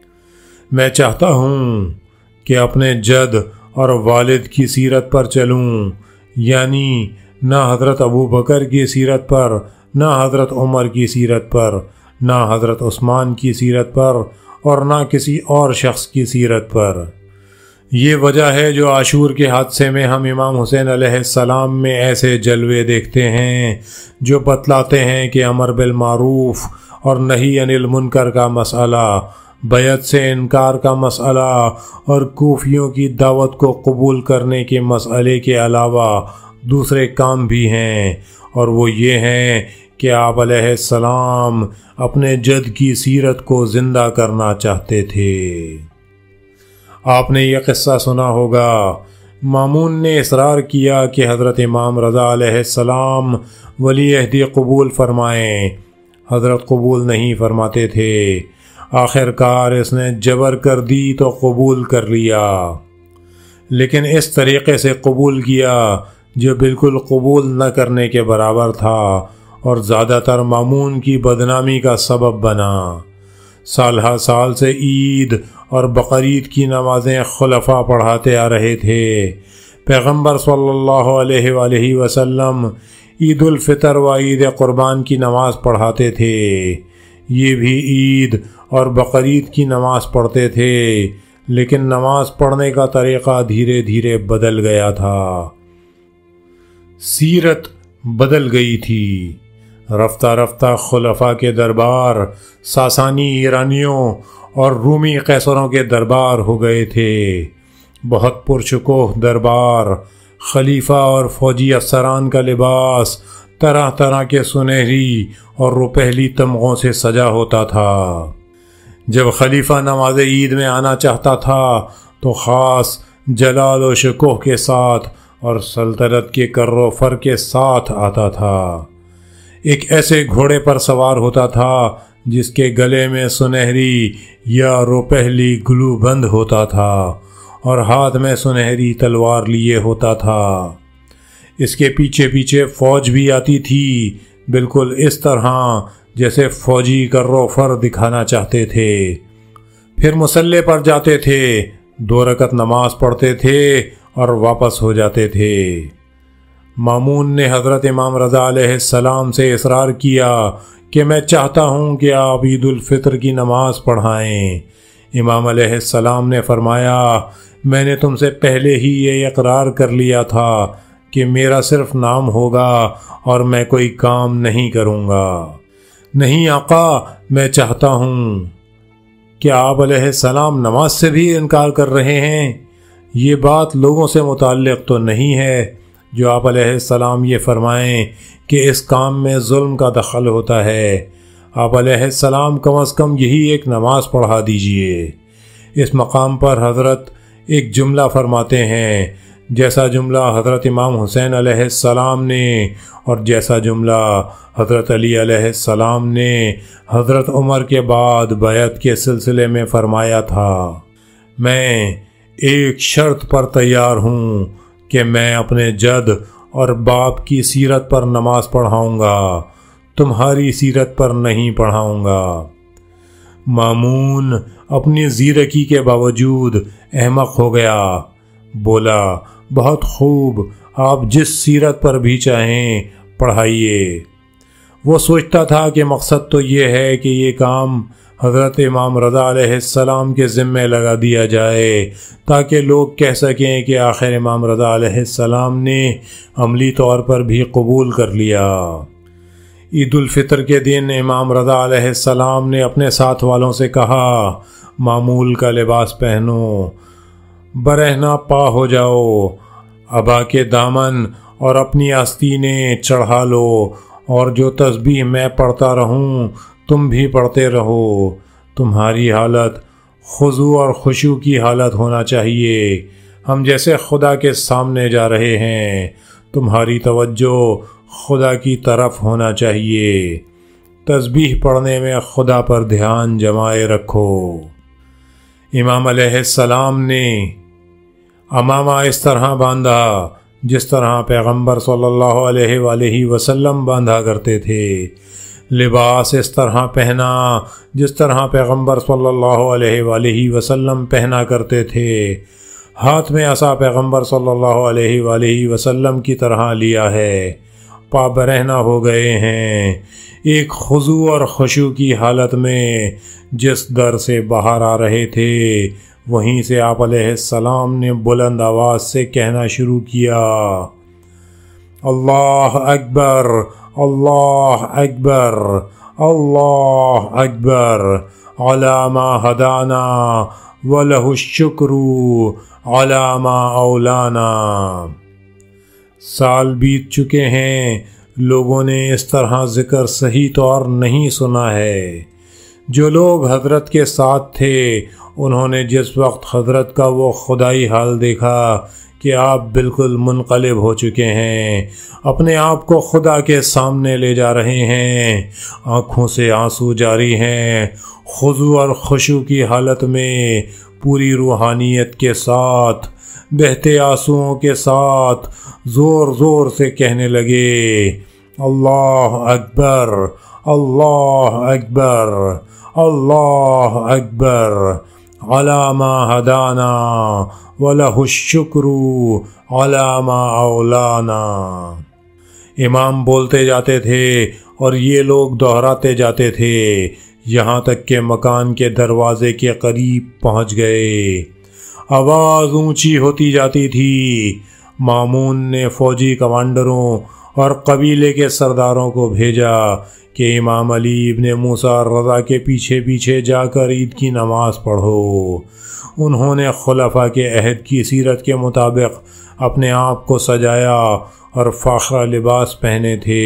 میں چاہتا ہوں کہ اپنے جد اور والد کی سیرت پر چلوں، یعنی نہ حضرت ابو بکر کی سیرت پر، نہ حضرت عمر کی سیرت پر، نہ حضرت عثمان کی سیرت پر، اور نہ کسی اور شخص کی سیرت پر۔ یہ وجہ ہے جو عاشور کے حادثے میں ہم امام حسین علیہ السلام میں ایسے جلوے دیکھتے ہیں جو بتلاتے ہیں کہ امر بالمعروف اور نہی عن المنکر کا مسئلہ، بیعت سے انکار کا مسئلہ اور کوفیوں کی دعوت کو قبول کرنے کے مسئلے کے علاوہ دوسرے کام بھی ہیں، اور وہ یہ ہیں کہ آپ علیہ السلام اپنے جد کی سیرت کو زندہ کرنا چاہتے تھے۔ آپ نے یہ قصہ سنا ہوگا، مامون نے اصرار کیا کہ حضرت امام رضا علیہ السلام ولی عہدی قبول فرمائیں۔ حضرت قبول نہیں فرماتے تھے۔ آخر کار اس نے جبر کر دی تو قبول کر لیا، لیکن اس طریقے سے قبول کیا جو بالکل قبول نہ کرنے کے برابر تھا اور زیادہ تر مامون کی بدنامی کا سبب بنا۔ سال ہر سال سے عید اور بقرعید کی نمازیں خلفاء پڑھاتے آ رہے تھے۔ پیغمبر صلی اللہ علیہ وآلہ وسلم عید الفطر و عید قربان کی نماز پڑھاتے تھے، یہ بھی عید اور بقرعید کی نماز پڑھتے تھے، لیکن نماز پڑھنے کا طریقہ دھیرے دھیرے بدل گیا تھا، سیرت بدل گئی تھی۔ رفتہ رفتہ خلفاء کے دربار ساسانی ایرانیوں اور رومی قیصروں کے دربار ہو گئے تھے، بہت پرشکوہ دربار، خلیفہ اور فوجی افسران کا لباس طرح طرح کے سنہری اور روپہلی تمغوں سے سجا ہوتا تھا۔ جب خلیفہ نماز عید میں آنا چاہتا تھا تو خاص جلال و شکوہ کے ساتھ اور سلطنت کے کر و فر کے ساتھ آتا تھا۔ ایک ایسے گھوڑے پر سوار ہوتا تھا جس کے گلے میں سنہری یا روپہلی گلو بند ہوتا تھا اور ہاتھ میں سنہری تلوار لیے ہوتا تھا۔ اس کے پیچھے پیچھے فوج بھی آتی تھی، بالکل اس طرح جیسے فوجی کر و فر دکھانا چاہتے تھے۔ پھر مصلی پر جاتے تھے، 2 رکعت نماز پڑھتے تھے اور واپس ہو جاتے تھے۔ مامون نے حضرت امام رضا علیہ السلام سے اصرار کیا کہ میں چاہتا ہوں کہ آپ عید الفطر کی نماز پڑھائیں۔ امام علیہ السلام نے فرمایا میں نے تم سے پہلے ہی یہ اقرار کر لیا تھا کہ میرا صرف نام ہوگا اور میں کوئی کام نہیں کروں گا۔ نہیں آقا، میں چاہتا ہوں۔ کہ آپ علیہ السلام نماز سے بھی انکار کر رہے ہیں؟ یہ بات لوگوں سے متعلق تو نہیں ہے جو آپ علیہ السلام یہ فرمائیں کہ اس کام میں ظلم کا دخل ہوتا ہے۔ آپ علیہ السلام کم از کم یہی ایک نماز پڑھا دیجئے۔ اس مقام پر حضرت ایک جملہ فرماتے ہیں جیسا جملہ حضرت امام حسین علیہ السلام نے اور جیسا جملہ حضرت علی علیہ السلام نے حضرت عمر کے بعد بیعت کے سلسلے میں فرمایا تھا۔ میں ایک شرط پر تیار ہوں کہ میں اپنے جد اور باپ کی سیرت پر نماز پڑھاؤں گا، تمہاری سیرت پر نہیں پڑھاؤں گا۔ مامون اپنی زیرکی کے باوجود احمق ہو گیا، بولا بہت خوب، آپ جس سیرت پر بھی چاہیں پڑھائیے۔ وہ سوچتا تھا کہ مقصد تو یہ ہے کہ یہ کام حضرت امام رضا علیہ السلام کے ذمے لگا دیا جائے تاکہ لوگ کہہ سکیں کہ آخر امام رضا علیہ السلام نے عملی طور پر بھی قبول کر لیا۔ عید الفطر کے دن امام رضا علیہ السلام نے اپنے ساتھ والوں سے کہا، معمول کا لباس پہنو، برہنہ پا ہو جاؤ، ابا کے دامن اور اپنی آستینیں چڑھا لو، اور جو تسبیح میں پڑھتا رہوں تم بھی پڑھتے رہو۔ تمہاری حالت خضوع اور خشوع کی حالت ہونا چاہیے، ہم جیسے خدا کے سامنے جا رہے ہیں، تمہاری توجہ خدا کی طرف ہونا چاہیے، تسبیح پڑھنے میں خدا پر دھیان جمائے رکھو۔ امام علیہ السلام نے امامہ اس طرح باندھا جس طرح پیغمبر صلی اللہ علیہ وآلہ وسلم باندھا کرتے تھے، لباس اس طرح پہنا جس طرح پیغمبر صلی اللہ علیہ وآلہ وسلم پہنا کرتے تھے، ہاتھ میں عصا پیغمبر صلی اللہ علیہ وآلہ وسلم کی طرح لیا ہے، پا برہنہ ہو گئے ہیں، ایک خضوع اور خشوع کی حالت میں جس در سے باہر آ رہے تھے وہیں سے آپ علیہ السلام نے بلند آواز سے کہنا شروع کیا، اللہ اکبر، اللہ اکبر، اللہ اکبر، علی ما ہدانا وَلَهُ الشُّكْرُ عَلَى مَا أَوْلَانَا۔ سال بیت چکے ہیں، لوگوں نے اس طرح ذکر صحیح طور نہیں سنا ہے۔ جو لوگ حضرت کے ساتھ تھے انہوں نے جس وقت حضرت کا وہ خدائی حال دیکھا کہ آپ بالکل منقلب ہو چکے ہیں، اپنے آپ کو خدا کے سامنے لے جا رہے ہیں، آنکھوں سے آنسو جاری ہیں، خضوع اور خشوع کی حالت میں پوری روحانیت کے ساتھ بہتے آنسوؤں کے ساتھ زور زور سے کہنے لگے، اللہ اکبر، اللہ اکبر، اللہ اکبر، علی ما ہدانا وَلَهُ الشُّكْرُ عَلَى مَا أَوْلَانَا۔ امام بولتے جاتے تھے اور یہ لوگ دہراتے جاتے تھے، یہاں تک کہ مکان کے دروازے کے قریب پہنچ گئے۔ آواز اونچی ہوتی جاتی تھی۔ مامون نے فوجی کمانڈروں اور قبیلے کے سرداروں کو بھیجا کہ امام علی ابن موسیٰ رضا کے پیچھے پیچھے جا کر عید کی نماز پڑھو۔ انہوں نے خلفاء کے عہد کی سیرت کے مطابق اپنے آپ کو سجایا اور فاخرہ لباس پہنے تھے۔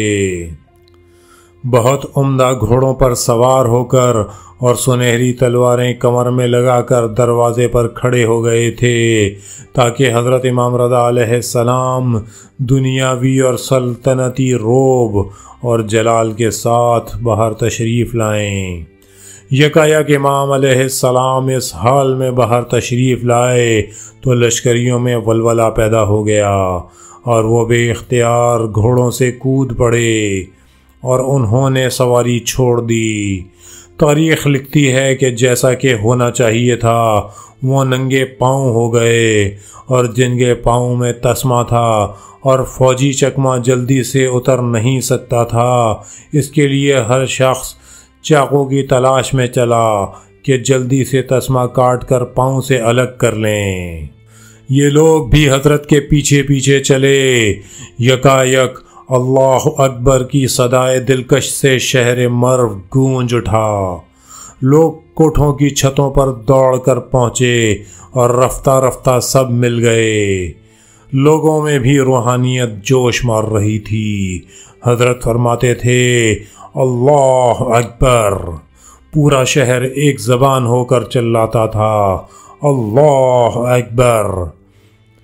بہت عمدہ گھوڑوں پر سوار ہو کر اور سنہری تلواریں کمر میں لگا کر دروازے پر کھڑے ہو گئے تھے تاکہ حضرت امام رضا علیہ السلام دنیاوی اور سلطنتی روب اور جلال کے ساتھ باہر تشریف لائیں۔ یکایک امام علیہ السلام اس حال میں باہر تشریف لائے تو لشکریوں میں ولولہ پیدا ہو گیا اور وہ بے اختیار گھوڑوں سے کود پڑے اور انہوں نے سواری چھوڑ دی۔ تاریخ لکھتی ہے کہ جیسا کہ ہونا چاہیے تھا وہ ننگے پاؤں ہو گئے اور جن کے پاؤں میں تسمہ تھا اور فوجی چکمہ جلدی سے اتر نہیں سکتا تھا، اس کے لیے ہر شخص چاقو کی تلاش میں چلا کہ جلدی سے تسمہ کاٹ کر پاؤں سے الگ کر لیں۔ یہ لوگ بھی حضرت کے پیچھے پیچھے چلے۔ یکایک اللہ اکبر کی صدائے دلکش سے شہر مرو گونج اٹھا۔ لوگ کوٹھوں کی چھتوں پر دوڑ کر پہنچے اور رفتہ رفتہ سب مل گئے۔ لوگوں میں بھی روحانیت جوش مار رہی تھی۔ حضرت فرماتے تھے، اللہ اکبر۔ پورا شہر ایک زبان ہو کر چلاتا تھا، اللہ اکبر،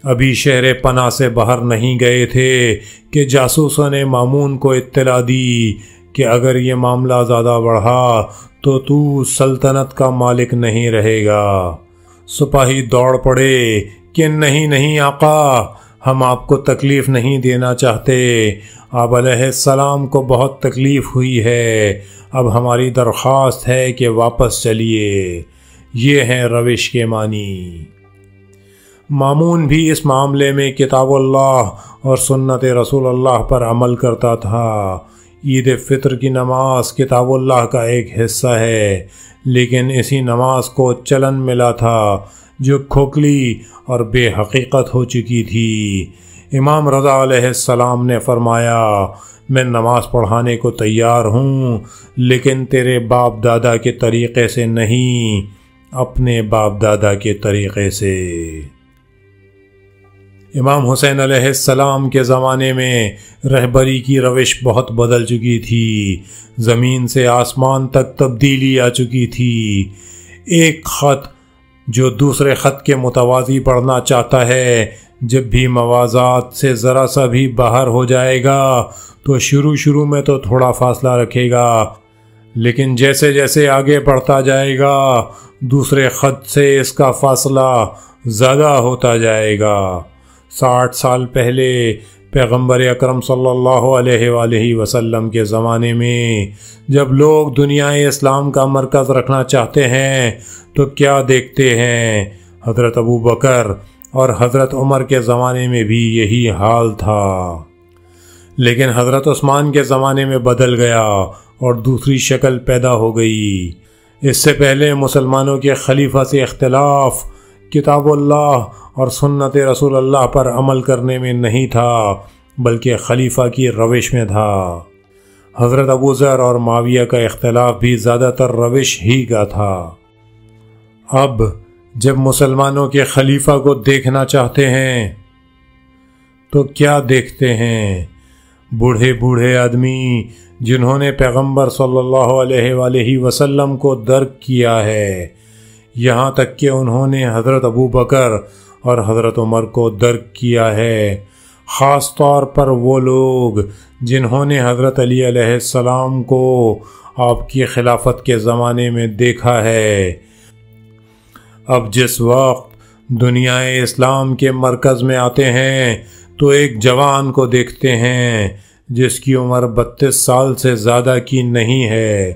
ابھی شہر پناہ سے باہر نہیں گئے تھے کہ جاسوسوں نے مامون کو اطلاع دی کہ اگر یہ معاملہ زیادہ بڑھا تو سلطنت کا مالک نہیں رہے گا۔ سپاہی دوڑ پڑے کہ نہیں آقا، ہم آپ کو تکلیف نہیں دینا چاہتے، آپ علیہ السلام کو بہت تکلیف ہوئی ہے، اب ہماری درخواست ہے کہ واپس چلیے۔ یہ ہیں روش کے معنی۔ مامون بھی اس معاملے میں کتاب اللہ اور سنت رسول اللہ پر عمل کرتا تھا۔ عید فطر کی نماز کتاب اللہ کا ایک حصہ ہے، لیکن اسی نماز کو چلن ملا تھا جو کھوکھلی اور بے حقیقت ہو چکی تھی۔ امام رضا علیہ السلام نے فرمایا، میں نماز پڑھانے کو تیار ہوں، لیکن تیرے باپ دادا کے طریقے سے نہیں، اپنے باپ دادا کے طریقے سے۔ امام حسین علیہ السلام کے زمانے میں رہبری کی روش بہت بدل چکی تھی، زمین سے آسمان تک تبدیلی آ چکی تھی۔ ایک خط جو دوسرے خط کے متوازی پڑھنا چاہتا ہے، جب بھی موازات سے ذرا سا بھی باہر ہو جائے گا تو شروع میں تو تھوڑا فاصلہ رکھے گا، لیکن جیسے جیسے آگے بڑھتا جائے گا دوسرے خط سے اس کا فاصلہ زیادہ ہوتا جائے گا۔ 60 سال پہلے پیغمبر اکرم صلی اللہ علیہ وآلہ وسلم کے زمانے میں جب لوگ دنیا اسلام کا مرکز رکھنا چاہتے ہیں تو کیا دیکھتے ہیں؟ حضرت ابو بکر اور حضرت عمر کے زمانے میں بھی یہی حال تھا، لیکن حضرت عثمان کے زمانے میں بدل گیا اور دوسری شکل پیدا ہو گئی۔ اس سے پہلے مسلمانوں کے خلیفہ سے اختلاف کتاب اللہ اور سنت رسول اللہ پر عمل کرنے میں نہیں تھا، بلکہ خلیفہ کی روش میں تھا۔ حضرت ابوذر اور معاویہ کا اختلاف بھی زیادہ تر روش ہی کا تھا۔ اب جب مسلمانوں کے خلیفہ کو دیکھنا چاہتے ہیں تو کیا دیکھتے ہیں؟ بوڑھے آدمی جنہوں نے پیغمبر صلی اللہ علیہ وآلہ وسلم کو درک کیا ہے، یہاں تک کہ انہوں نے حضرت ابو بکر اور حضرت عمر کو درک کیا ہے، خاص طور پر وہ لوگ جنہوں نے حضرت علی علیہ السلام کو آپ کی خلافت کے زمانے میں دیکھا ہے۔ اب جس وقت دنیا اسلام کے مرکز میں آتے ہیں تو ایک جوان کو دیکھتے ہیں جس کی عمر 32 سال سے زیادہ کی نہیں ہے،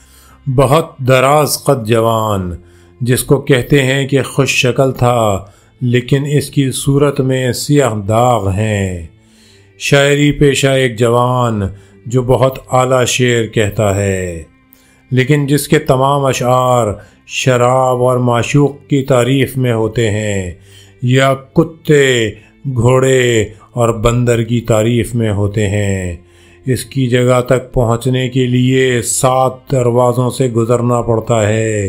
بہت دراز قد جوان، جس کو کہتے ہیں کہ خوش شکل تھا لیکن اس کی صورت میں سیاہ داغ ہیں۔ شاعری پیشہ ایک جوان جو بہت اعلیٰ شعر کہتا ہے، لیکن جس کے تمام اشعار شراب اور معشوق کی تعریف میں ہوتے ہیں یا کتے، گھوڑے اور بندر کی تعریف میں ہوتے ہیں۔ اس کی جگہ تک پہنچنے کے لیے 7 دروازوں سے گزرنا پڑتا ہے۔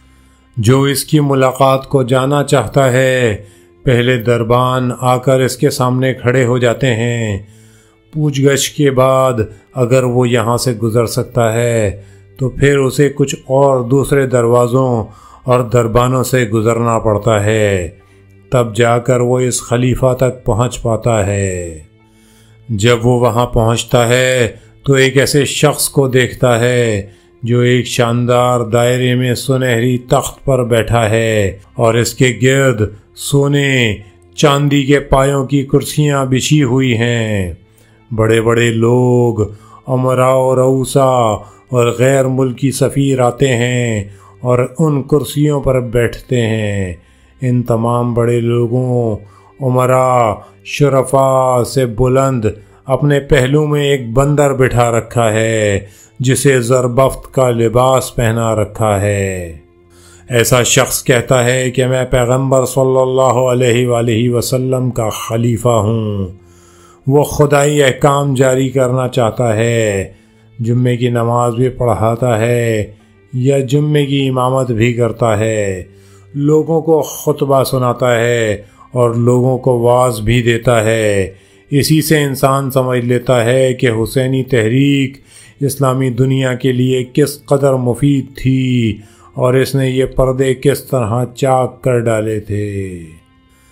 جو اس کی ملاقات کو جانا چاہتا ہے، پہلے دربان آ کر اس کے سامنے کھڑے ہو جاتے ہیں۔ پوچھ گچھ کے بعد اگر وہ یہاں سے گزر سکتا ہے تو پھر اسے کچھ اور دوسرے دروازوں اور دربانوں سے گزرنا پڑتا ہے، تب جا کر وہ اس خلیفہ تک پہنچ پاتا ہے۔ جب وہ وہاں پہنچتا ہے تو ایک ایسے شخص کو دیکھتا ہے جو ایک شاندار دائرے میں سنہری تخت پر بیٹھا ہے اور اس کے گرد سونے چاندی کے پایوں کی کرسیاں بچھی ہوئی ہیں۔ بڑے بڑے لوگ، امراء و رؤساء اور غیر ملکی سفیر آتے ہیں اور ان کرسیوں پر بیٹھتے ہیں۔ ان تمام بڑے لوگوں، امراء، شرفاء سے بلند اپنے پہلو میں ایک بندر بٹھا رکھا ہے جسے زربفت کا لباس پہنا رکھا ہے۔ ایسا شخص کہتا ہے کہ میں پیغمبر صلی اللہ علیہ وآلہ وسلم کا خلیفہ ہوں۔ وہ خدائی احکام جاری کرنا چاہتا ہے، جمعے کی نماز بھی پڑھاتا ہے یا جمعے کی امامت بھی کرتا ہے، لوگوں کو خطبہ سناتا ہے اور لوگوں کو واعظ بھی دیتا ہے۔ اسی سے انسان سمجھ لیتا ہے کہ حسینی تحریک اسلامی دنیا کے لیے کس قدر مفید تھی اور اس نے یہ پردے کس طرح چاک کر ڈالے تھے۔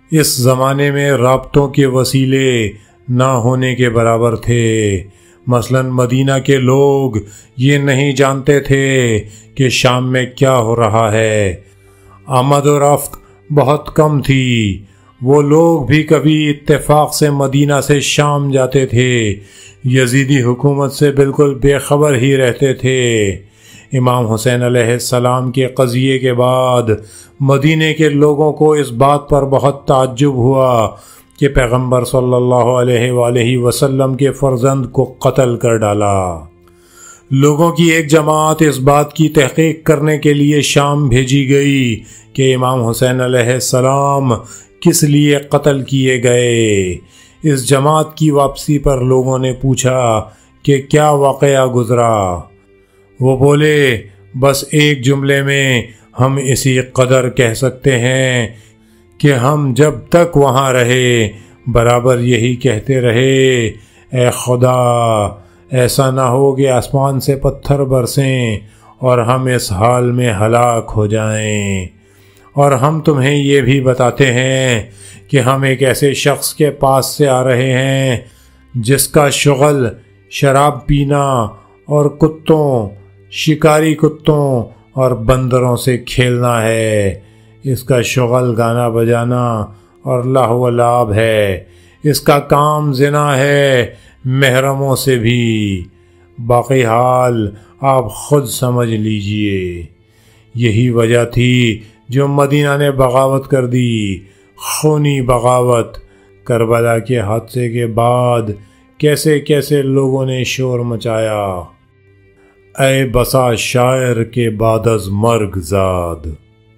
اس زمانے میں رابطوں کے وسیلے نہ ہونے کے برابر تھے۔ مثلا مدینہ کے لوگ یہ نہیں جانتے تھے کہ شام میں کیا ہو رہا ہے۔ آمد و رفت بہت کم تھی۔ وہ لوگ بھی کبھی اتفاق سے مدینہ سے شام جاتے تھے، یزیدی حکومت سے بالکل بے خبر ہی رہتے تھے۔ امام حسین علیہ السلام کے قضیے کے بعد مدینے کے لوگوں کو اس بات پر بہت تعجب ہوا کہ پیغمبر صلی اللہ علیہ وآلہ وسلم کے فرزند کو قتل کر ڈالا۔ لوگوں کی ایک جماعت اس بات کی تحقیق کرنے کے لیے شام بھیجی گئی کہ امام حسین علیہ السلام کس لیے قتل کیے گئے۔ اس جماعت کی واپسی پر لوگوں نے پوچھا کہ کیا واقعہ گزرا۔ وہ بولے، بس ایک جملے میں ہم اسی قدر کہہ سکتے ہیں کہ ہم جب تک وہاں رہے برابر یہی کہتے رہے، اے خدا، ایسا نہ ہو کہ آسمان سے پتھر برسیں اور ہم اس حال میں ہلاک ہو جائیں۔ اور ہم تمہیں یہ بھی بتاتے ہیں کہ ہم ایک ایسے شخص کے پاس سے آ رہے ہیں جس کا شغل شراب پینا اور کتوں، شکاری کتوں اور بندروں سے کھیلنا ہے۔ اس کا شغل گانا بجانا اور لہو و لعب ہے۔ اس کا کام زنا ہے، محرموں سے بھی۔ باقی حال آپ خود سمجھ لیجئے۔ یہی وجہ تھی جو مدینہ نے بغاوت کر دی، خونی بغاوت۔ کربلا کے حادثے کے بعد کیسے کیسے لوگوں نے شور مچایا، اے بسا شاعر کے بعد از مرگ زاد۔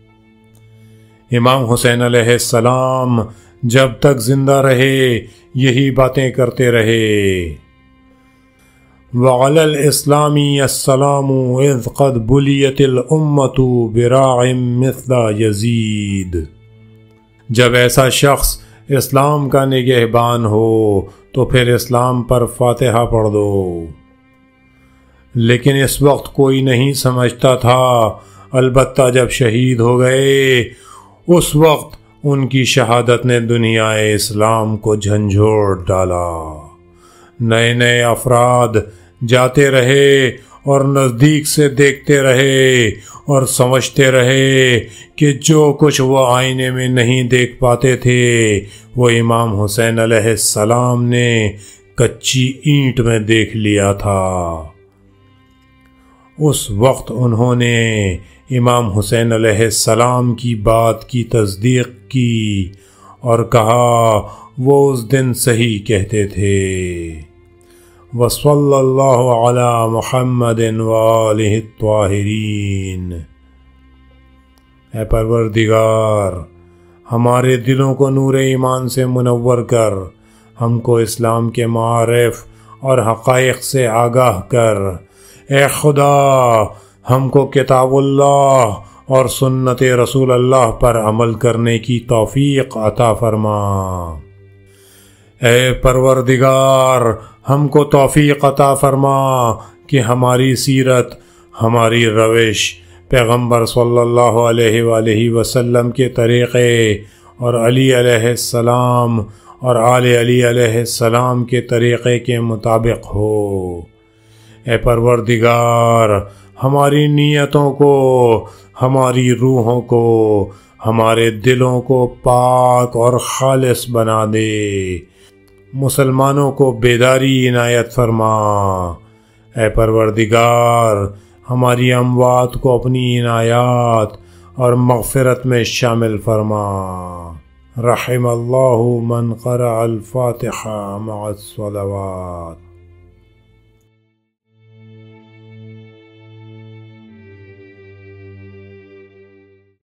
امام حسین علیہ السلام جب تک زندہ رہے یہی باتیں کرتے رہے۔ وعلی الاسلام السلام اذ قد بلیت الامت براع مثل یزید۔ جب ایسا شخص اسلام کا نگہبان ہو تو پھر اسلام پر فاتحہ پڑھ دو۔ لیکن اس وقت کوئی نہیں سمجھتا تھا، البتہ جب شہید ہو گئے اس وقت ان کی شہادت نے دنیا اسلام کو جھنجھوڑ ڈالا۔ نئے نئے افراد جاتے رہے اور نزدیک سے دیکھتے رہے اور سمجھتے رہے کہ جو کچھ وہ آئینے میں نہیں دیکھ پاتے تھے وہ امام حسین علیہ السلام نے کچی اینٹ میں دیکھ لیا تھا۔ اس وقت انہوں نے امام حسین علیہ السلام کی بات کی تصدیق کی اور کہا وہ اس دن صحیح کہتے تھے۔ وصلی اللہ علی محمد وآلہ الطاہرین۔ اے پروردگار، ہمارے دلوں کو نور ایمان سے منور کر، ہم کو اسلام کے معارف اور حقائق سے آگاہ کر۔ اے خدا، ہم کو کتاب اللہ اور سنت رسول اللہ پر عمل کرنے کی توفیق عطا فرما۔ اے پروردگار، ہم کو توفیق عطا فرما کہ ہماری سیرت، ہماری روش پیغمبر صلی اللہ علیہ وآلہ وسلم کے طریقے اور علی علیہ السلام اور آل علی علیہ السلام کے طریقے کے مطابق ہو۔ اے پروردگار، ہماری نیتوں کو، ہماری روحوں کو، ہمارے دلوں کو پاک اور خالص بنا دے۔ مسلمانوں کو بیداری عنایت فرما۔ اے پروردگار، ہماری اموات کو اپنی عنایات اور مغفرت میں شامل فرما۔ رحم اللہ من قرأ الفاتحہ مع الصلوات۔